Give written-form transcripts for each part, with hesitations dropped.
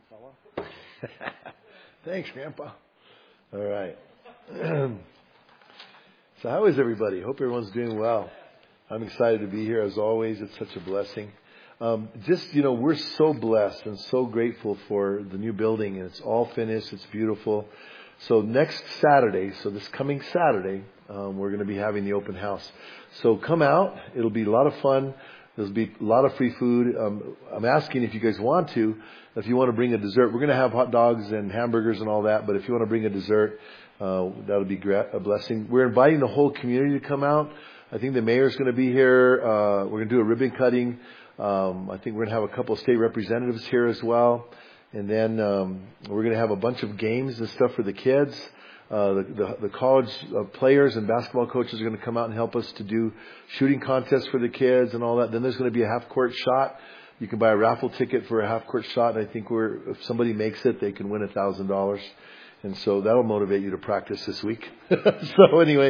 fella. Thanks, Grandpa. All right. So how is everybody? Hope everyone's doing well. I'm excited to be here as always. It's such a blessing. We're so blessed and so grateful for the new building, and it's all finished. It's beautiful. So next Saturday, so this coming Saturday, we're going to be having the open house. So come out. It'll be a lot of fun. There'll be a lot of free food. I'm asking if you guys want to, if you want to bring a dessert. We're going to have hot dogs and hamburgers and all that, but if you want to bring a dessert, that'll be a blessing. We're inviting the whole community to come out. I think the mayor's going to be here. We're going to do a ribbon cutting. I think we're going to have a couple of state representatives here as well. And then we're going to have a bunch of games and stuff for the kids. The college players and basketball coaches are going to come out and help us to do shooting contests for the kids and all that. Then there's going to be a half-court shot. You can buy a raffle ticket for a half-court shot. And I think if somebody makes it, they can win $1,000. And so that'll motivate you to practice this week. So anyway,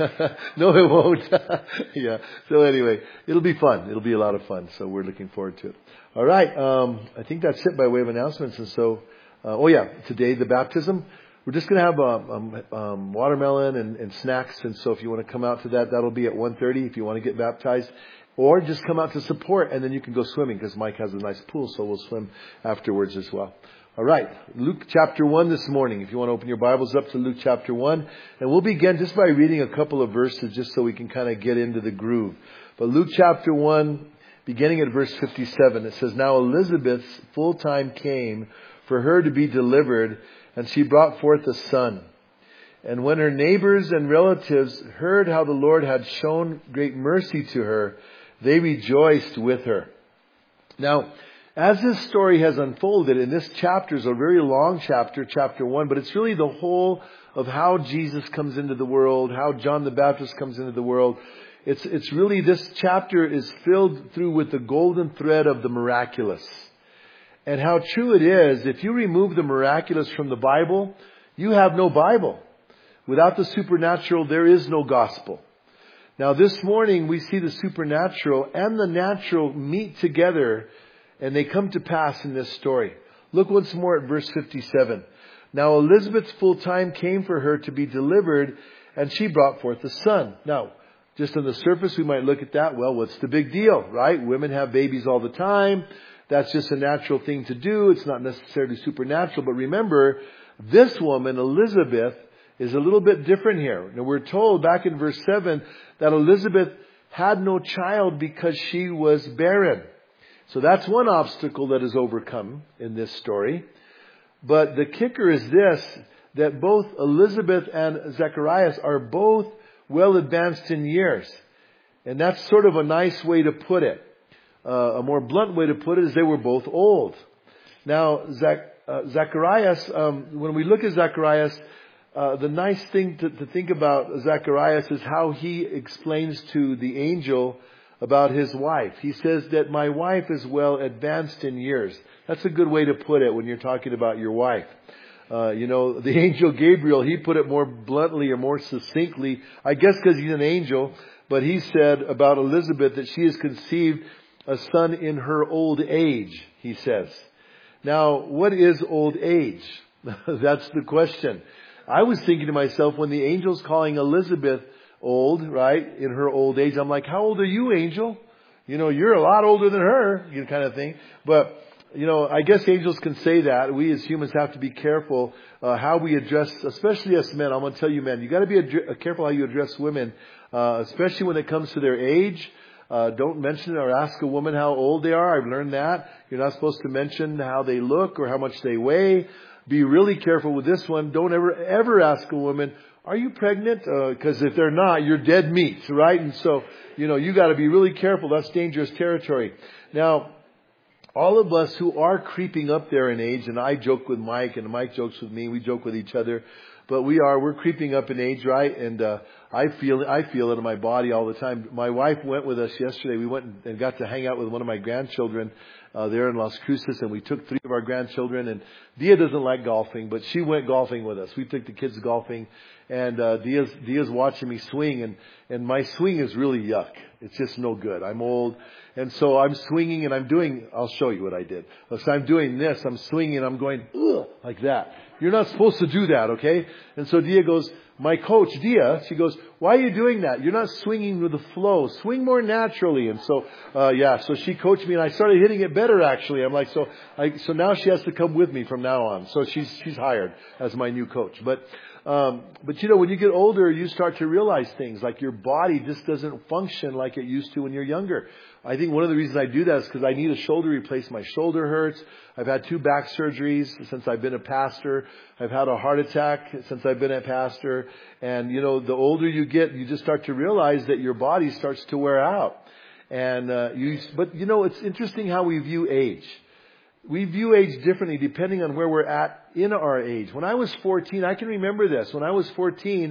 no, it won't. Yeah. So anyway, it'll be fun. It'll be a lot of fun. So we're looking forward to it. All right. I think that's it by way of announcements. And so, today the baptism. We're just going to have watermelon and snacks. And so if you want to come out to that, that'll be at 1:30 if you want to get baptized. Or just come out to support, and then you can go swimming because Mike has a nice pool, so we'll swim afterwards as well. All right, Luke chapter 1 this morning. If you want to open your Bibles up to Luke chapter 1. And we'll begin just by reading a couple of verses just so we can kind of get into the groove. But Luke chapter 1, beginning at verse 57, it says, "Now Elizabeth's full time came for her to be delivered, and she brought forth a son. And when her neighbors and relatives heard how the Lord had shown great mercy to her, they rejoiced with her." Now, as this story has unfolded, and this chapter is a very long chapter, chapter 1, but it's really the whole of how Jesus comes into the world, how John the Baptist comes into the world. It's really, this chapter is filled through with the golden thread of the miraculous. And how true it is, if you remove the miraculous from the Bible, you have no Bible. Without the supernatural, there is no gospel. Now this morning, we see the supernatural and the natural meet together, and they come to pass in this story. Look once more at verse 57. "Now Elizabeth's full time came for her to be delivered, and she brought forth a son." Now, just on the surface, we might look at that. Well, what's the big deal, right? Women have babies all the time. That's just a natural thing to do. It's not necessarily supernatural. But remember, this woman, Elizabeth, is a little bit different here. Now, we're told back in verse 7 that Elizabeth had no child because she was barren. So that's one obstacle that is overcome in this story. But the kicker is this, that both Elizabeth and Zacharias are both well advanced in years. And that's sort of a nice way to put it. A more blunt way to put it is they were both old. Now, Zacharias, when we look at Zacharias, the nice thing to think about Zacharias is how he explains to the angel about his wife. He says that my wife is well advanced in years. That's a good way to put it when you're talking about your wife. The angel Gabriel, he put it more bluntly or more succinctly, I guess because he's an angel, but he said about Elizabeth that she has conceived a son in her old age, he says. Now, what is old age? That's the question. I was thinking to myself, when the angel's calling Elizabeth old, right, in her old age, I'm like, how old are you, angel? You're a lot older than her, kind of thing. But, I guess angels can say that. We as humans have to be careful how we address, especially us men. I'm going to tell you, men, you got to be careful how you address women, especially when it comes to their age. Don't mention or ask a woman how old they are. I've learned that. You're not supposed to mention how they look or how much they weigh. Be really careful with this one. Don't ever ask a woman, "Are you pregnant?" Because if they're not, you're dead meat, right? And so, you got to be really careful. That's dangerous territory. Now, all of us who are creeping up there in age, and I joke with Mike, and Mike jokes with me, we joke with each other. but we're creeping up in age, right? And I feel it in my body all the time. My wife went with us yesterday. We went and got to hang out with one of my grandchildren there in Las Cruces, and we took 3 of our grandchildren. And Dia doesn't like golfing, but she went golfing with us. We took the kids golfing, and Dia's watching me swing, and my swing is really yuck. It's just no good. I'm old, and so I'm swinging, and I'll show you what I did. So I'm doing this. I'm swinging, and I'm going ugh, like that. You're not supposed to do that, okay? And so Dia goes, my coach, Dia, she goes, why are you doing that? You're not swinging with the flow. Swing more naturally. And so, so she coached me, and I started hitting it better, actually. I'm like, so now she has to come with me from now on. So she's hired as my new coach. But when you get older, you start to realize things like your body just doesn't function like it used to when you're younger. I think one of the reasons I do that is because I need a shoulder replacement. My shoulder hurts. I've had 2 back surgeries since I've been a pastor. I've had a heart attack since I've been a pastor. And, the older you get, you just start to realize that your body starts to wear out. And, it's interesting how we view age. We view age differently depending on where we're at in our age. When I was 14, I can remember this. When I was 14,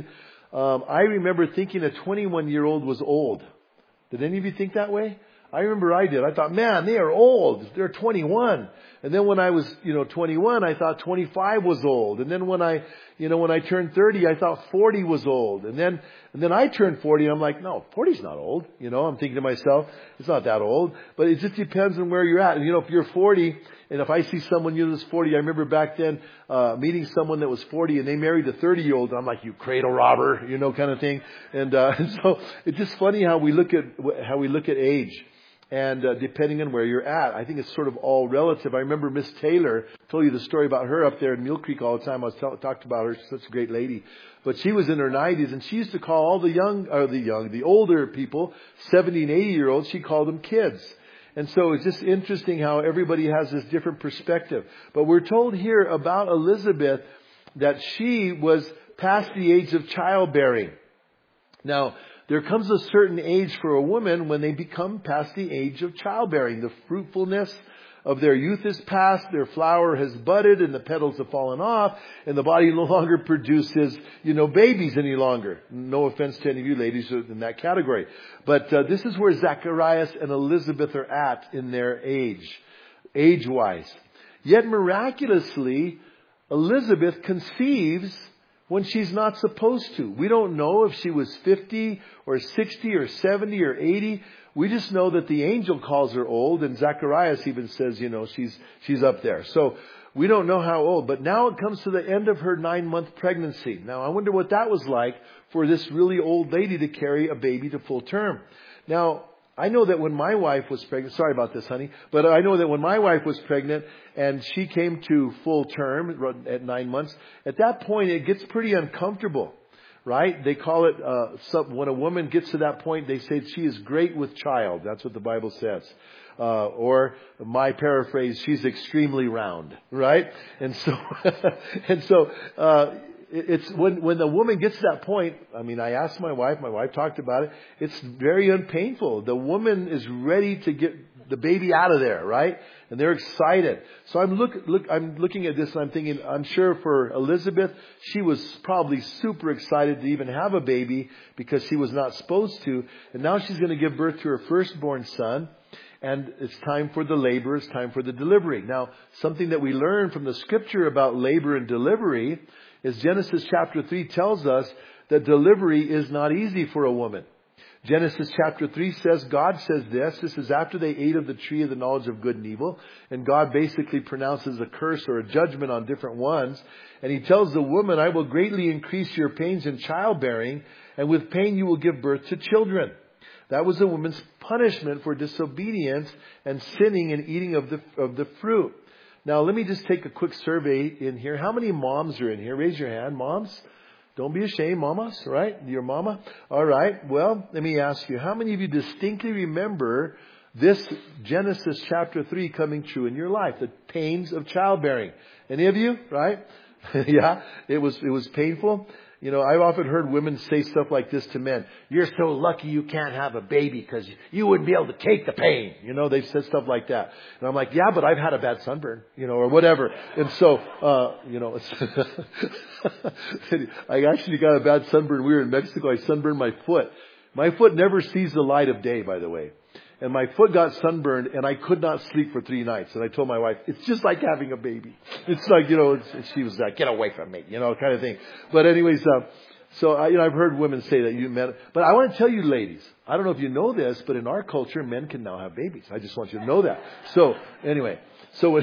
I remember thinking a 21-year-old was old. Did any of you think that way? I remember I did. I thought, man, they are old. They're 21. And then when I was, 21, I thought 25 was old. And then when I turned 30, I thought 40 was old. And then I turned 40, and I'm like, no, 40's not old. I'm thinking to myself, it's not that old. But it just depends on where you're at. And if you're 40, and if I see someone that's 40, I remember back then meeting someone that was 40, and they married a 30-year-old. I'm like, you cradle robber, kind of thing. And so it's just funny how we look at age. And depending on where you're at, I think it's sort of all relative. I remember Miss Taylor, told you the story about her up there in Mule Creek all the time. I was talked about her. She's such a great lady. But she was in her 90s, and she used to call all the older people, 70 and 80-year-olds, she called them kids. And so it's just interesting how everybody has this different perspective. But we're told here about Elizabeth that she was past the age of childbearing. Now, there comes a certain age for a woman when they become past the age of childbearing. The fruitfulness of their youth is past, their flower has budded and the petals have fallen off, and the body no longer produces, babies any longer. No offense to any of you ladies in that category. But this is where Zacharias and Elizabeth are at in their age-wise. Yet miraculously, Elizabeth conceives when she's not supposed to. We don't know if she was 50 or 60 or 70 or 80. We just know that the angel calls her old, and Zacharias even says, she's up there. So we don't know how old. But now it comes to the end of her 9-month pregnancy. Now I wonder what that was like for this really old lady to carry a baby to full term. Now, I know that when my wife was pregnant, sorry about this, honey, but I know that when my wife was pregnant and she came to full term at 9 months, at that point it gets pretty uncomfortable, right? They call it, when a woman gets to that point, they say she is great with child. That's what the Bible says. Or my paraphrase, she's extremely round, right? And so, it's when the woman gets to that point, I asked my wife talked about it, it's very unpainful. The woman is ready to get the baby out of there, right? And they're excited. So I'm looking at this and I'm thinking, I'm sure for Elizabeth, she was probably super excited to even have a baby because she was not supposed to. And now she's going to give birth to her firstborn son. And it's time for the labor, it's time for the delivery. Now, something that we learn from the scripture about labor and delivery is Genesis chapter 3 tells us that delivery is not easy for a woman. Genesis chapter 3 says, God says this is after they ate of the tree of the knowledge of good and evil, and God basically pronounces a curse or a judgment on different ones, and He tells the woman, I will greatly increase your pains in childbearing, and with pain you will give birth to children. That was the woman's punishment for disobedience and sinning and eating of the fruit. Now, let me just take a quick survey in here. How many moms are in here? Raise your hand, moms. Don't be ashamed, mamas, right? Your mama. All right. Well, let me ask you, how many of you distinctly remember this Genesis chapter 3 coming true in your life? The pains of childbearing. Any of you? Right? Yeah. It was painful. You know, I've often heard women say stuff like this to men. You're so lucky you can't have a baby because you wouldn't be able to take the pain. You know, they've said stuff like that. And I'm like, yeah, but I've had a bad sunburn, you know, or whatever. And so, you know, I actually got a bad sunburn. We were in Mexico. I sunburned my foot. My foot never sees the light of day, by the way. And my foot got sunburned and I could not sleep for 3 nights. And I told my wife, it's just like having a baby. It's like, you know, she was like, get away from me, you know, kind of thing. But anyways, I've heard women say that you men, but I want to tell you ladies, I don't know if you know this, but in our culture, men can now have babies. I just want you to know that. So anyway, so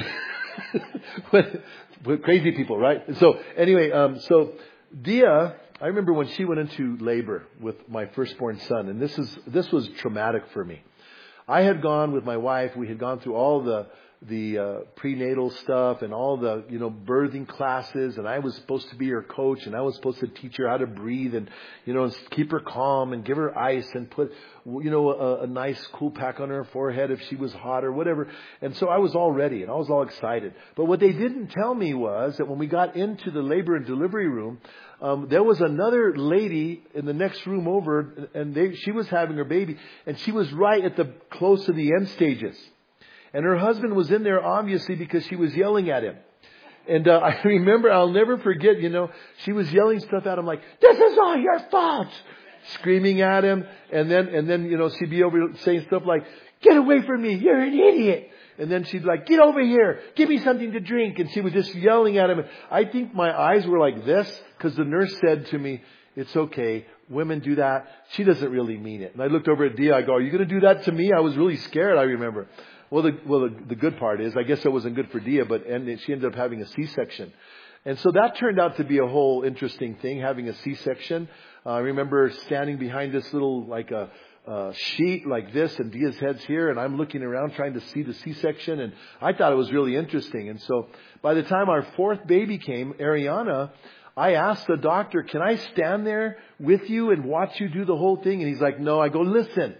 when crazy people, right? So anyway, so Dia, I remember when she went into labor with my firstborn son, and this was traumatic for me. I had gone with my wife. We had gone through all the prenatal stuff and all the, you know, birthing classes. And I was supposed to be her coach, and I was supposed to teach her how to breathe and, you know, keep her calm and give her ice and put, you know, a nice cool pack on her forehead if she was hot or whatever. And so I was all ready and I was all excited. But what they didn't tell me was that when we got into the labor and delivery room, there was another lady in the next room over, and she was having her baby, and she was right at the close to the end stages. And her husband was in there obviously because she was yelling at him. And I remember, I'll never forget, you know, she was yelling stuff at him like, "This is all your fault!" Screaming at him, and then you know, she'd be over saying stuff like, "Get away from me! You're an idiot!" And then she'd be like, "Get over here! Give me something to drink!" And she was just yelling at him. I think my eyes were like this because the nurse said to me, "It's okay. Women do that. She doesn't really mean it." And I looked over at Dia. I go, "Are you going to do that to me?" I was really scared, I remember. Well, the good part is, I guess it wasn't good for Dia, and she ended up having a C-section. And so that turned out to be a whole interesting thing, having a C-section. I remember standing behind this little, like a sheet like this, and Dia's head's here, and I'm looking around trying to see the C-section, and I thought it was really interesting. And so by the time our 4th baby came, Ariana, I asked the doctor, "Can I stand there with you and watch you do the whole thing?" And he's like, "No." I go, "Listen."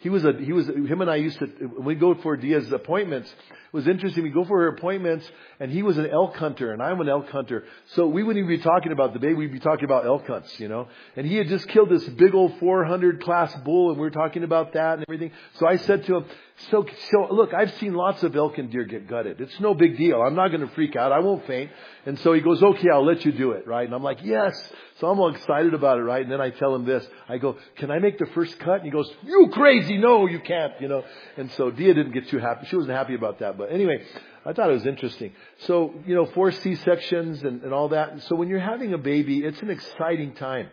Him and I used to, when we go for Dia's appointments, it was interesting. We go for her appointments, and he was an elk hunter, and I'm an elk hunter. So we wouldn't even be talking about the baby. We'd be talking about elk hunts, you know. And he had just killed this big old 400 class bull, and we were talking about that and everything. So I said to him, so look, I've seen lots of elk and deer get gutted. It's no big deal. I'm not going to freak out. I won't faint. And so he goes, "Okay, I'll let you do it," right? And I'm like, "Yes." So I'm all excited about it, right? And then I tell him this. I go, "Can I make the first cut?" And he goes, "You crazy. No, you can't," you know. And so Dia didn't get too happy. She wasn't happy about that. But anyway, I thought it was interesting. So, you know, 4 C-sections and all that. So when you're having a baby, it's an exciting time.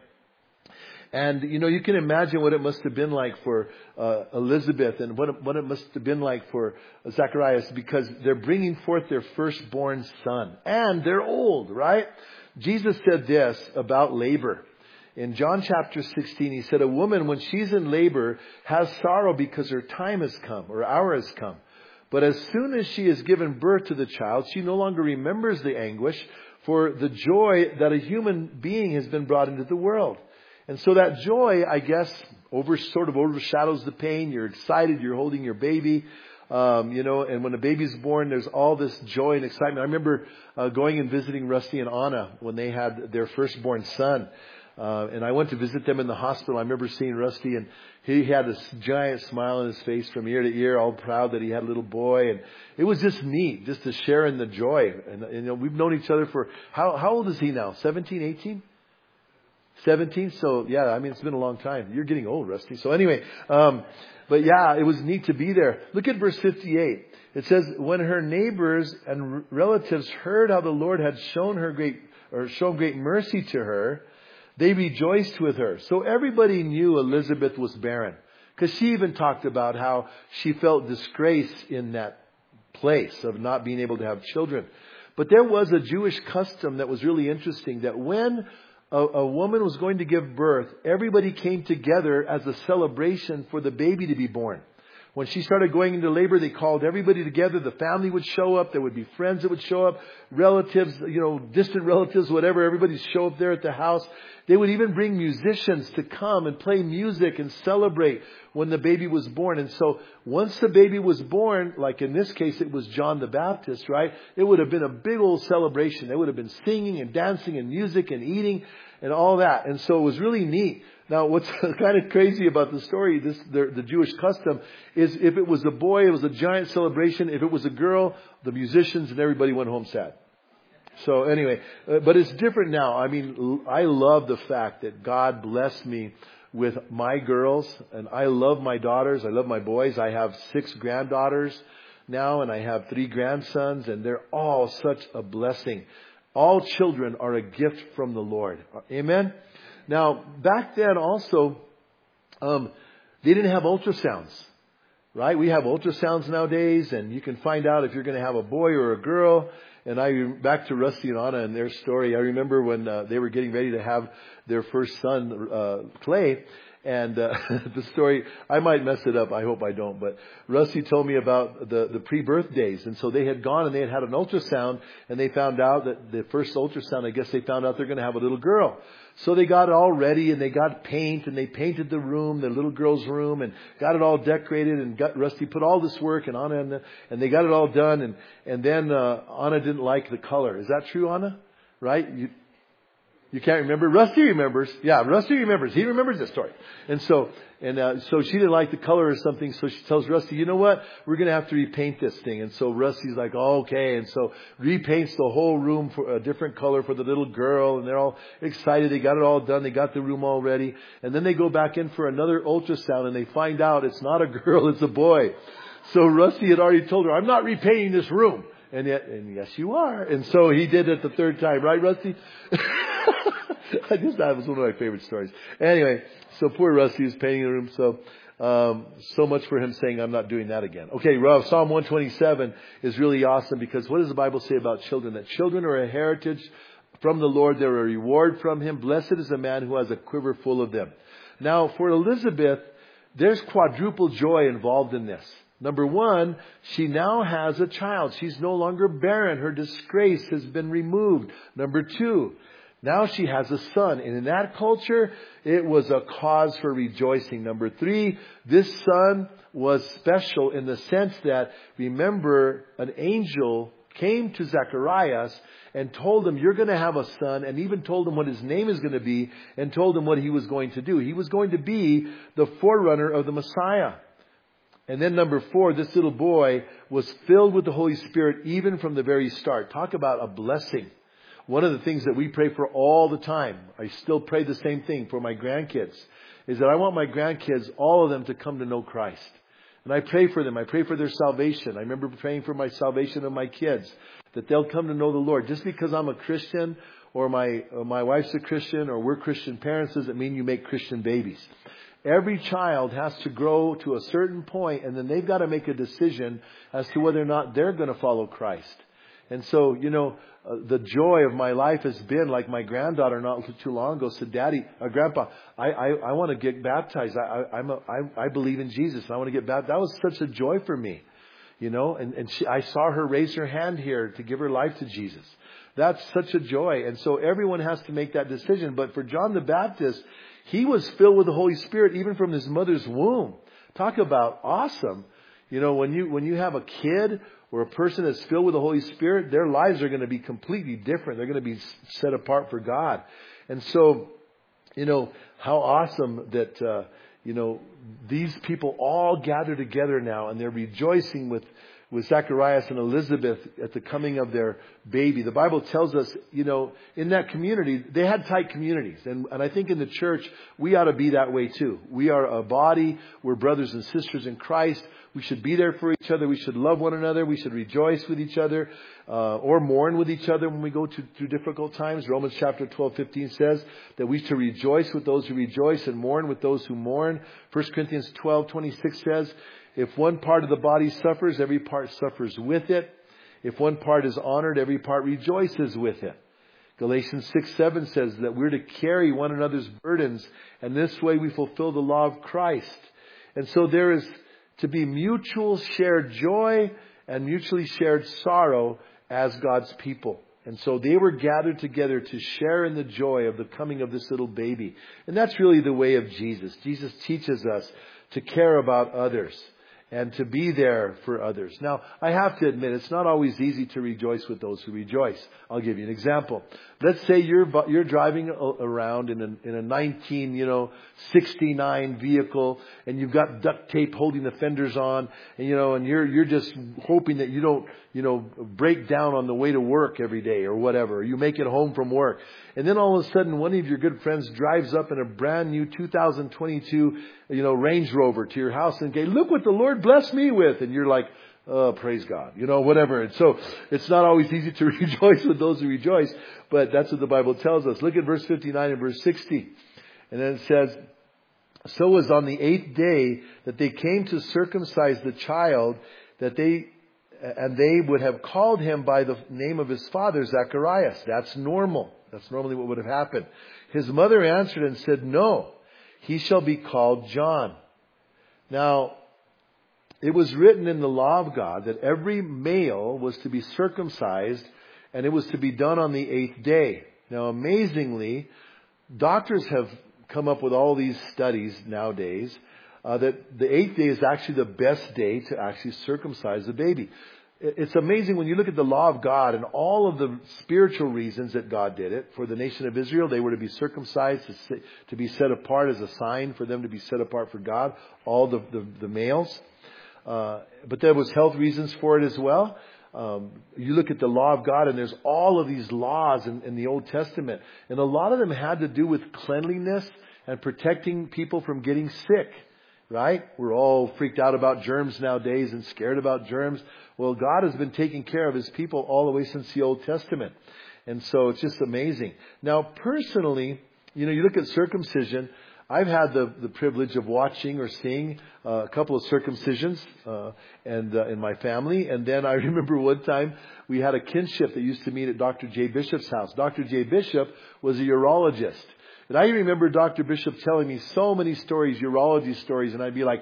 And, you know, you can imagine what it must have been like for Elizabeth and what it must have been like for Zacharias, because they're bringing forth their firstborn son. And they're old, right? Jesus said this about labor. In John chapter 16, he said, "A woman, when she's in labor, has sorrow because her time has come, or hour has come. But as soon as she has given birth to the child, she no longer remembers the anguish for the joy that a human being has been brought into the world." And so that joy, I guess, sort of overshadows the pain. You're excited. You're holding your baby. You know, and when a baby's born, there's all this joy and excitement. I remember going and visiting Rusty and Anna when they had their firstborn son. And I went to visit them in the hospital. I remember seeing Rusty, and he had this giant smile on his face from ear to ear, all proud that he had a little boy. And it was just neat, just to share in the joy. And you know, we've known each other for, how old is he now? 17, 18? 17. So yeah, I mean, it's been a long time. You're getting old, Rusty. So anyway, but yeah, it was neat to be there. Look at verse 58. It says, "When her neighbors and relatives heard how the Lord had shown great mercy to her, they rejoiced with her." So everybody knew Elizabeth was barren, because she even talked about how she felt disgrace in that place of not being able to have children. But there was a Jewish custom that was really interesting, that when a woman was going to give birth, everybody came together as a celebration for the baby to be born. When she started going into labor, they called everybody together. The family would show up. There would be friends that would show up, relatives, distant relatives, whatever. Everybody show up there at the house. They would even bring musicians to come and play music and celebrate when the baby was born. And so once the baby was born, like in this case, it was John the Baptist, right? It would have been a big old celebration. They would have been singing and dancing and music and eating and all that. And so it was really neat. Now, what's kind of crazy about the story, the Jewish custom, is if it was a boy, it was a giant celebration. If it was a girl, the musicians and everybody went home sad. So anyway, but it's different now. I mean, I love the fact that God blessed me with my girls, and I love my daughters. I love my boys. I have 6 granddaughters now, and I have 3 grandsons, and they're all such a blessing. All children are a gift from the Lord. Amen? Now, back then also, they didn't have ultrasounds, right? We have ultrasounds nowadays, and you can find out if you're going to have a boy or a girl. And back to Rusty and Anna and their story, I remember when they were getting ready to have their first son, Clay. And the story, I might mess it up. I hope I don't. But Rusty told me about the pre-birth days. And so they had gone and they had an ultrasound. And they found out that the first ultrasound, I guess they found out they're going to have a little girl. So they got it all ready and they got paint and they painted the room, the little girl's room, and got it all decorated. And Rusty put all this work and Anna and they got it all done. And then Anna didn't like the color. Is that true, Anna? Right? You can't remember? Rusty remembers. Yeah, Rusty remembers. He remembers this story. And so she didn't like the color or something. So she tells Rusty, you know what? We're going to have to repaint this thing. And so Rusty's like, oh, okay. And so repaints the whole room for a different color for the little girl. And they're all excited. They got it all done. They got the room all ready. And then they go back in for another ultrasound and they find out it's not a girl, it's a boy. So Rusty had already told her, I'm not repainting this room. And yes, you are. And so he did it the third time. Right, Rusty? That was one of my favorite stories. Anyway, so poor Rusty was painting the room. So much for him saying, I'm not doing that again. Okay, Psalm 127 is really awesome because what does the Bible say about children? That children are a heritage from the Lord. They're a reward from Him. Blessed is the man who has a quiver full of them. Now, for Elizabeth, there's quadruple joy involved in this. Number one, she now has a child. She's no longer barren. Her disgrace has been removed. Number two, now she has a son. And in that culture, it was a cause for rejoicing. Number three, this son was special in the sense that, remember, an angel came to Zacharias and told him, you're going to have a son, and even told him what his name is going to be, and told him what he was going to do. He was going to be the forerunner of the Messiah. And then number four, this little boy was filled with the Holy Spirit even from the very start. Talk about a blessing. One of the things that we pray for all the time, I still pray the same thing for my grandkids, is that I want my grandkids, all of them, to come to know Christ. And I pray for them. I pray for their salvation. I remember praying for my salvation of my kids, that they'll come to know the Lord. Just because I'm a Christian or my wife's a Christian or we're Christian parents doesn't mean you make Christian babies. Every child has to grow to a certain point, and then they've got to make a decision as to whether or not they're going to follow Christ. And so, the joy of my life has been, like my granddaughter not too long ago said, Daddy, Grandpa, I want to get baptized. I believe in Jesus. I want to get baptized. That was such a joy for me, and I saw her raise her hand here to give her life to Jesus. That's such a joy. And so everyone has to make that decision. But for John the Baptist, he was filled with the Holy Spirit even from his mother's womb. Talk about awesome. When you have a kid or a person that's filled with the Holy Spirit, their lives are going to be completely different. They're going to be set apart for God. And so, how awesome that, these people all gather together now and they're rejoicing with Zacharias and Elizabeth at the coming of their baby. The Bible tells us, in that community, they had tight communities. And I think in the church, we ought to be that way too. We are a body. We're brothers and sisters in Christ. We should be there for each other. We should love one another. We should rejoice with each other, or mourn with each other when we go through difficult times. Romans chapter 12:15 says that we should rejoice with those who rejoice and mourn with those who mourn. 1 Corinthians 12:26 says, if one part of the body suffers, every part suffers with it. If one part is honored, every part rejoices with it. Galatians 6:7 says that we're to carry one another's burdens, and this way we fulfill the law of Christ. And so there is, to be mutual shared joy and mutually shared sorrow as God's people. And so they were gathered together to share in the joy of the coming of this little baby. And that's really the way of Jesus. Jesus teaches us to care about others and to be there for others. Now, I have to admit, it's not always easy to rejoice with those who rejoice. I'll give you an example. Let's say you're driving around in a 1969 vehicle, and you've got duct tape holding the fenders on, and you're just hoping that you don't break down on the way to work every day or whatever. Or you make it home from work, and then all of a sudden, one of your good friends drives up in a brand new 2022 Range Rover to your house and goes, "Look what the Lord blessed me with," and you're like, "Oh, praise God," whatever. And so it's not always easy to rejoice with those who rejoice, but that's what the Bible tells us. Look at verse 59 and verse 60. And then it says, "So was on the 8th day that they came to circumcise the child, and they would have called him by the name of his father, Zacharias." That's normal. That's normally what would have happened. "His mother answered and said, 'No, he shall be called John.'" Now, it was written in the law of God that every male was to be circumcised, and it was to be done on the 8th day. Now, amazingly, doctors have come up with all these studies nowadays that the 8th day is actually the best day to actually circumcise the baby. It's amazing when you look at the law of God and all of the spiritual reasons that God did it. For the nation of Israel, they were to be circumcised, to be set apart as a sign for them to be set apart for God, all the males. But there was health reasons for it as well. You look at the law of God, and there's all of these laws in the Old Testament. And a lot of them had to do with cleanliness and protecting people from getting sick. Right? We're all freaked out about germs nowadays and scared about germs. Well, God has been taking care of His people all the way since the Old Testament. And so it's just amazing. Now, personally, you look at circumcision. I've had the privilege of watching or seeing a couple of circumcisions in my family. And then I remember one time we had a kinship that used to meet at Dr. J. Bishop's house. Dr. J. Bishop was a urologist. And I remember Dr. Bishop telling me so many stories, urology stories, and I'd be like,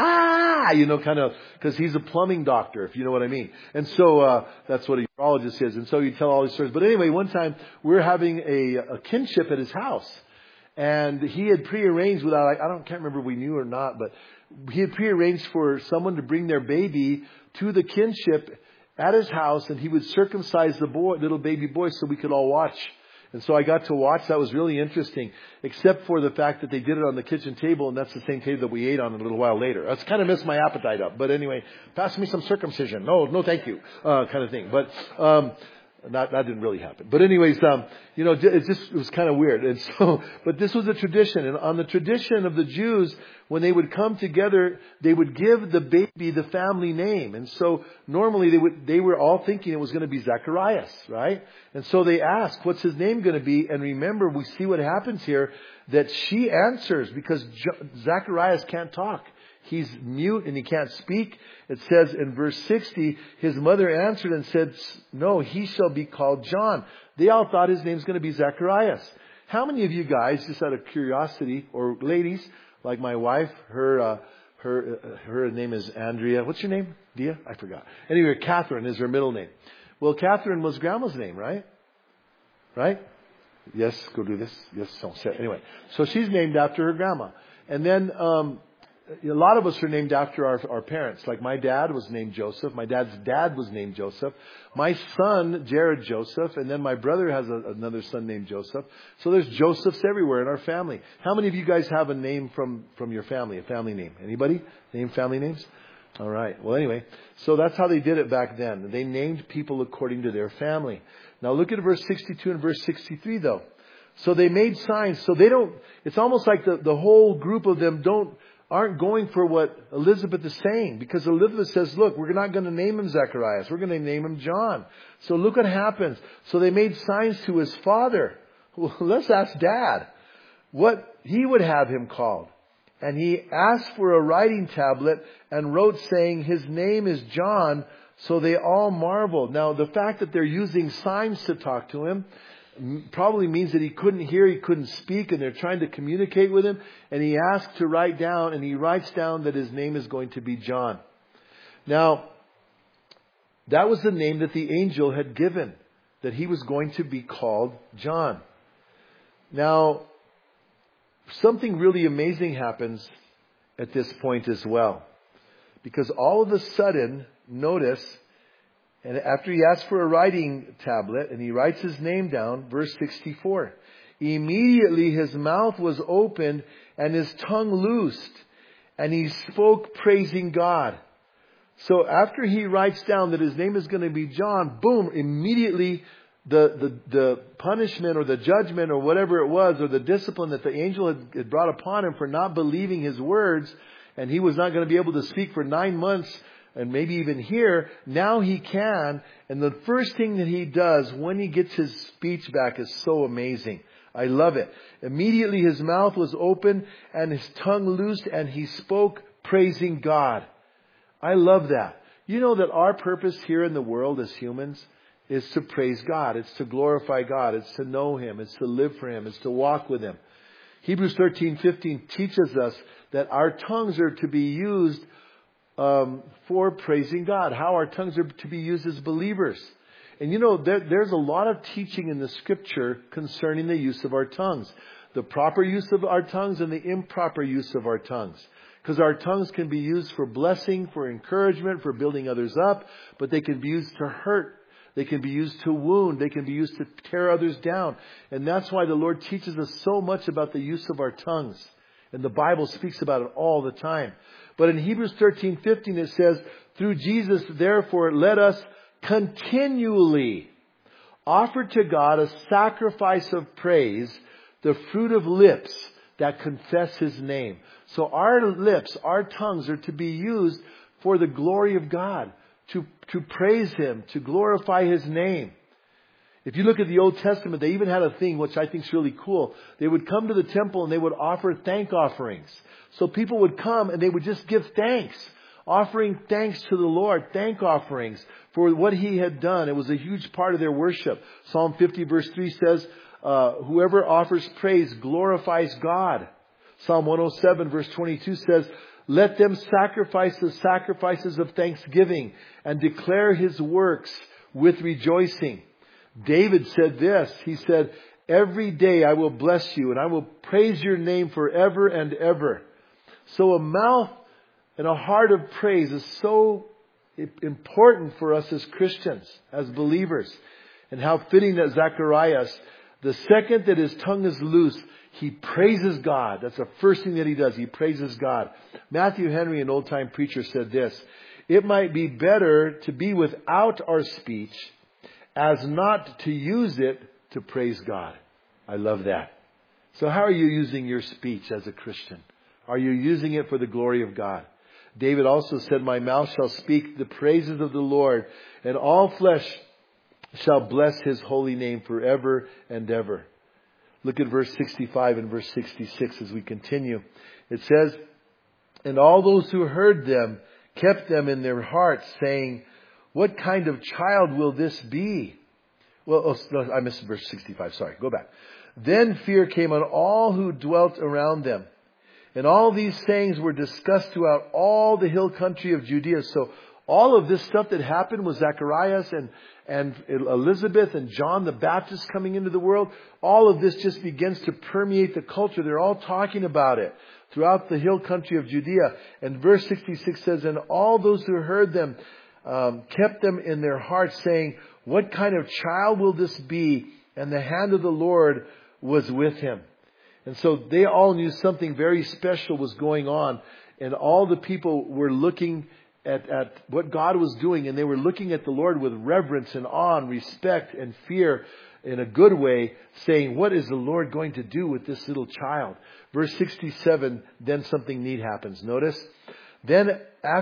kind of, because he's a plumbing doctor, if you know what I mean. And so that's what a urologist is. And so you tell all these stories. But anyway, one time we were having a kinship at his house. And he had prearranged can't remember if we knew or not, but he had prearranged for someone to bring their baby to the kinship at his house, and he would circumcise the little baby boy so we could all watch. And so I got to watch. That was really interesting, except for the fact that they did it on the kitchen table, and that's the same table that we ate on a little while later. That's kind of messed my appetite up. But anyway, pass me some circumcision. No, thank you, kind of thing. But that didn't really happen. But anyways, it was kind of weird. And so, but this was a tradition. And on the tradition of the Jews, when they would come together, they would give the baby the family name. And so normally they were all thinking it was going to be Zacharias, right? And so they asked, "What's his name going to be?" And remember, we see what happens here, that she answers because Zacharias can't talk. He's mute and he can't speak. It says in verse 60, his mother answered and said, "No, he shall be called John." They all thought his name's going to be Zacharias. How many of you guys, just out of curiosity, or ladies, like my wife, her name is Andrea. What's your name? Dia? I forgot. Anyway, Catherine is her middle name. Well, Catherine was Grandma's name, right? Right? Yes, go do this. Yes, don't say it. Anyway, so she's named after her grandma. And then a lot of us are named after our parents. Like my dad was named Joseph. My dad's dad was named Joseph. My son, Jared Joseph. And then my brother has another son named Joseph. So there's Josephs everywhere in our family. How many of you guys have a name from your family, a family name? Anybody? Name family names? All right. Well, anyway, so that's how they did it back then. They named people according to their family. Now look at verse 62 and verse 63 though. So they made signs. So it's almost like the whole group of them aren't going for what Elizabeth is saying. Because Elizabeth says, look, we're not going to name him Zacharias. We're going to name him John. So look what happens. So they made signs to his father. Well, let's ask Dad what he would have him called. And he asked for a writing tablet and wrote saying, his name is John. So they all marveled. Now, the fact that they're using signs to talk to him, probably means that he couldn't hear, he couldn't speak, and they're trying to communicate with him. And he asks to write down, and he writes down that his name is going to be John. Now, that was the name that the angel had given, that he was going to be called John. Now, something really amazing happens at this point as well. Because all of a sudden, notice, and after he asks for a writing tablet and he writes his name down, verse 64, immediately his mouth was opened and his tongue loosed, and he spoke praising God. So after he writes down that his name is going to be John, boom, immediately the punishment or the judgment or whatever it was, or the discipline that the angel had brought upon him for not believing his words, and he was not going to be able to speak for 9 months and maybe even hear, now he can. And the first thing that he does when he gets his speech back is so amazing. I love it. Immediately his mouth was open and his tongue loosed, and he spoke praising God. I love that. You know that our purpose here in the world as humans is to praise God. It's to glorify God. It's to know Him. It's to live for Him. It's to walk with Him. Hebrews 13:15 teaches us that our tongues are to be used for praising God. How our tongues are to be used as believers. And you know, there's a lot of teaching in the Scripture concerning the use of our tongues. The proper use of our tongues and the improper use of our tongues. Because our tongues can be used for blessing, for encouragement, for building others up, but they can be used to hurt. They can be used to wound. They can be used to tear others down. And that's why the Lord teaches us so much about the use of our tongues. And the Bible speaks about it all the time. But in Hebrews 13:15 it says, through Jesus, therefore, let us continually offer to God a sacrifice of praise, the fruit of lips that confess His name. So our lips, our tongues are to be used for the glory of God, to praise Him, to glorify His name. If you look at the Old Testament, they even had a thing which I think is really cool. They would come to the temple and they would offer thank offerings. So people would come and they would just give thanks, offering thanks to the Lord, thank offerings for what He had done. It was a huge part of their worship. Psalm 50 verse 3 says, whoever offers praise glorifies God. Psalm 107 verse 22 says, let them sacrifice the sacrifices of thanksgiving and declare His works with rejoicing. David said this, he said, every day I will bless you and I will praise your name forever and ever. So a mouth and a heart of praise is so important for us as Christians, as believers. And how fitting that Zacharias, the second that his tongue is loose, he praises God. That's the first thing that he does. He praises God. Matthew Henry, an old-time preacher, said this, it might be better to be without our speech as not to use it to praise God. I love that. So how are you using your speech as a Christian? Are you using it for the glory of God? David also said, my mouth shall speak the praises of the Lord, and all flesh shall bless His holy name forever and ever. Look at verse 65 and verse 66 as we continue. It says, and all those who heard them kept them in their hearts, saying, what kind of child will this be? Well, I missed verse 65. Sorry, go back. Then fear came on all who dwelt around them. And all these sayings were discussed throughout all the hill country of Judea. So all of this stuff that happened with Zacharias and Elizabeth and John the Baptist coming into the world, all of this just begins to permeate the culture. They're all talking about it throughout the hill country of Judea. And verse 66 says, and all those who heard them kept them in their hearts, saying, what kind of child will this be? And the hand of the Lord was with him. And so they all knew something very special was going on. And all the people were looking at what God was doing. And they were looking at the Lord with reverence and awe and respect and fear in a good way, saying, what is the Lord going to do with this little child? Verse 67, then something neat happens. Notice. Then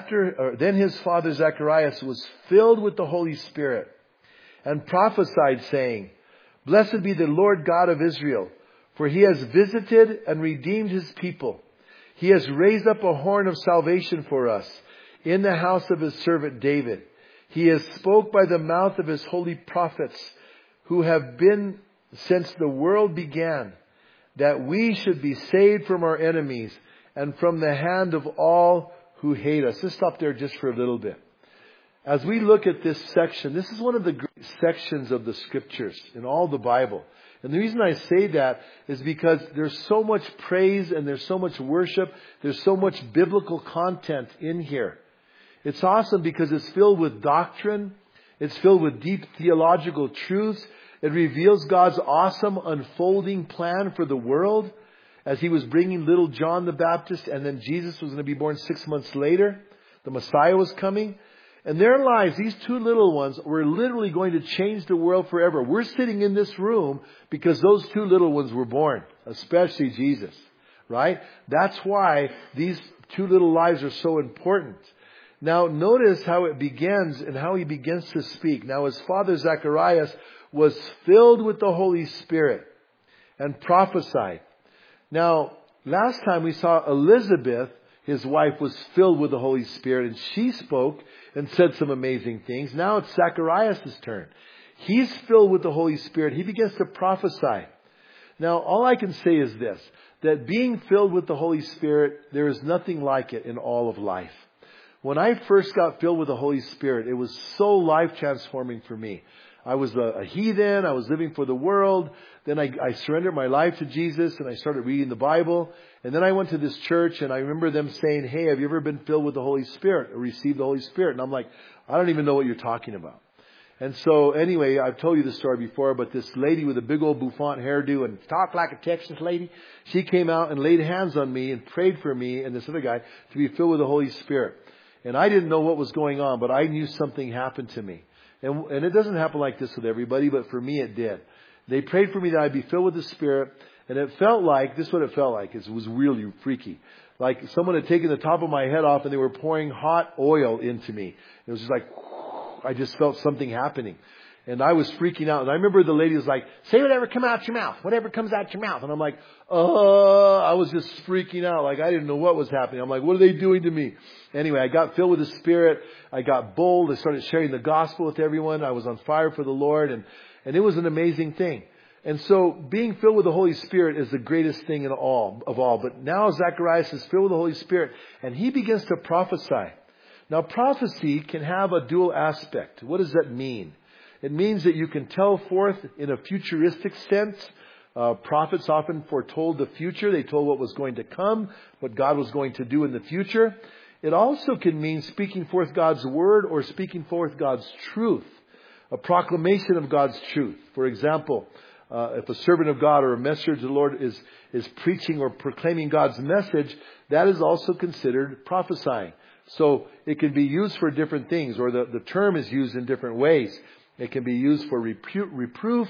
his father Zacharias was filled with the Holy Spirit and prophesied, saying, blessed be the Lord God of Israel, for He has visited and redeemed His people. He has raised up a horn of salvation for us in the house of His servant David. He has spoke by the mouth of His holy prophets who have been since the world began, that we should be saved from our enemies and from the hand of all who hate us. Let's stop there just for a little bit. As we look at this section, this is one of the great sections of the Scriptures in all the Bible. And the reason I say that is because there's so much praise and there's so much worship. There's so much biblical content in here. It's awesome because it's filled with doctrine. It's filled with deep theological truths. It reveals God's awesome unfolding plan for the world as He was bringing little John the Baptist, and then Jesus was going to be born 6 months later. The Messiah was coming. And their lives, these two little ones, were literally going to change the world forever. We're sitting in this room because those two little ones were born, especially Jesus, right? That's why these two little lives are so important. Now, notice how it begins and how he begins to speak. Now, his father Zacharias was filled with the Holy Spirit and prophesied. Now, last time we saw Elizabeth, his wife, was filled with the Holy Spirit, and she spoke and said some amazing things. Now it's Zacharias' turn. He's filled with the Holy Spirit. He begins to prophesy. Now, all I can say is this, that being filled with the Holy Spirit, there is nothing like it in all of life. When I first got filled with the Holy Spirit, it was so life-transforming for me. I was a heathen. I was living for the world. Then I surrendered my life to Jesus and I started reading the Bible. And then I went to this church and I remember them saying, hey, have you ever been filled with the Holy Spirit or received the Holy Spirit? And I'm like, I don't even know what you're talking about. And so anyway, I've told you this story before, but this lady with a big old bouffant hairdo and talk like a Texas lady, she came out and laid hands on me and prayed for me and this other guy to be filled with the Holy Spirit. And I didn't know what was going on, but I knew something happened to me. And it doesn't happen like this with everybody, but for me it did. They prayed for me that I'd be filled with the Spirit. And it felt like, this is what it felt like. It was really freaky. Like someone had taken the top of my head off and they were pouring hot oil into me. It was just like, I just felt something happening. And I was freaking out. And I remember the lady was like, say whatever comes out your mouth. Whatever comes out your mouth. And I'm like, I was just freaking out. Like I didn't know what was happening. I'm like, what are they doing to me? Anyway, I got filled with the Spirit. I got bold. I started sharing the gospel with everyone. I was on fire for the Lord. And it was an amazing thing. And so being filled with the Holy Spirit is the greatest thing of all. But now Zacharias is filled with the Holy Spirit and he begins to prophesy. Now prophecy can have a dual aspect. What does that mean? It means that you can tell forth in a futuristic sense. Prophets often foretold the future. They told what was going to come, what God was going to do in the future. It also can mean speaking forth God's word or speaking forth God's truth. A proclamation of God's truth. For example, if a servant of God or a messenger of the Lord is preaching or proclaiming God's message, that is also considered prophesying. So it can be used for different things, or the term is used in different ways. It can be used for reproof,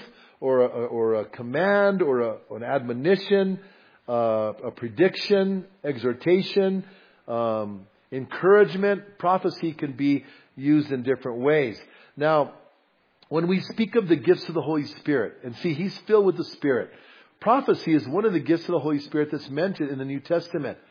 or a command, or an admonition, a prediction, exhortation, encouragement. Prophecy can be used in different ways. Now, when we speak of the gifts of the Holy Spirit, and see, He's filled with the Spirit. Prophecy is one of the gifts of the Holy Spirit that's mentioned in the New Testament.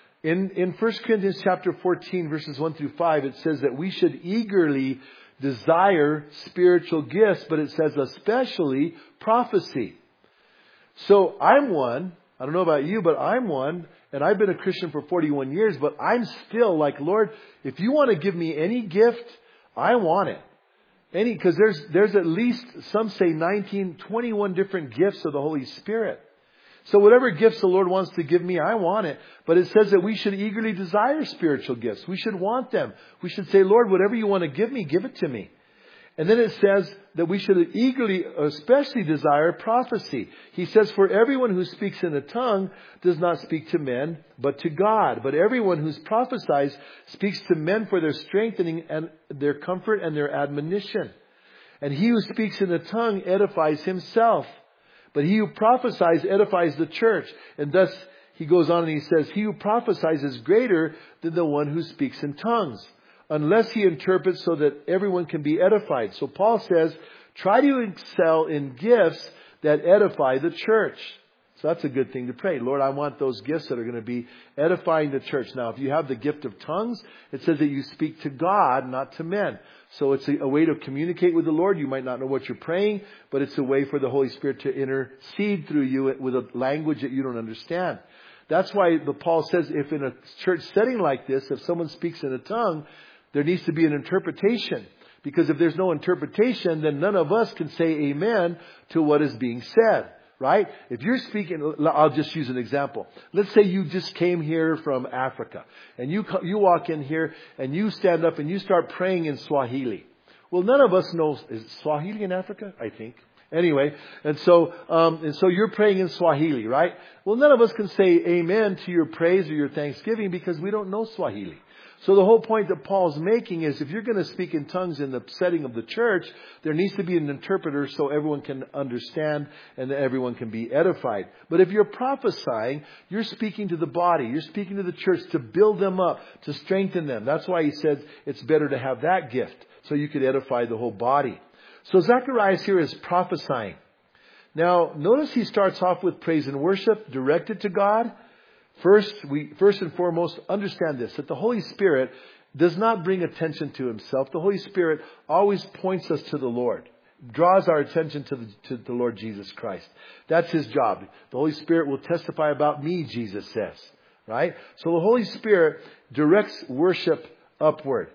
In 1 Corinthians chapter 14, verses 1 through 5, it says that we should eagerly desire spiritual gifts, but it says especially prophecy. So I'm one, I don't know about you, but I'm one, and I've been a Christian for 41 years, but I'm still like, Lord, if you want to give me any gift, I want it. Because there's at least, some say 21 different gifts of the Holy Spirit. So whatever gifts the Lord wants to give me, I want it. But it says that we should eagerly desire spiritual gifts. We should want them. We should say, Lord, whatever you want to give me, give it to me. And then it says that we should eagerly, especially desire prophecy. He says, for everyone who speaks in a tongue does not speak to men, but to God. But everyone who prophesies speaks to men for their strengthening and their comfort and their admonition. And he who speaks in a tongue edifies himself. But he who prophesies edifies the church. And thus he goes on and he says, he who prophesies is greater than the one who speaks in tongues, unless he interprets so that everyone can be edified. So Paul says, try to excel in gifts that edify the church. So that's a good thing to pray. Lord, I want those gifts that are going to be edifying the church. Now, if you have the gift of tongues, it says that you speak to God, not to men. So it's a way to communicate with the Lord. You might not know what you're praying, but it's a way for the Holy Spirit to intercede through you with a language that you don't understand. That's why Paul says if in a church setting like this, if someone speaks in a tongue, there needs to be an interpretation. Because if there's no interpretation, then none of us can say amen to what is being said. Right? If you're speaking, I'll just use an example. Let's say you just came here from Africa and you walk in here and you stand up and you start praying in Swahili. Well, none of us knows, is Swahili in Africa? I think. Anyway, and so you're praying in Swahili, right? Well, none of us can say amen to your praise or your thanksgiving because we don't know Swahili. So the whole point that Paul's making is if you're going to speak in tongues in the setting of the church, there needs to be an interpreter so everyone can understand and that everyone can be edified. But if you're prophesying, you're speaking to the body. You're speaking to the church to build them up, to strengthen them. That's why he said it's better to have that gift so you could edify the whole body. So Zacharias here is prophesying. Now, notice he starts off with praise and worship directed to God. First and foremost, understand this, that the Holy Spirit does not bring attention to himself. The Holy Spirit always points us to the Lord, draws our attention to the Lord Jesus Christ. That's his job. The Holy Spirit will testify about me, Jesus says. Right? So the Holy Spirit directs worship upward.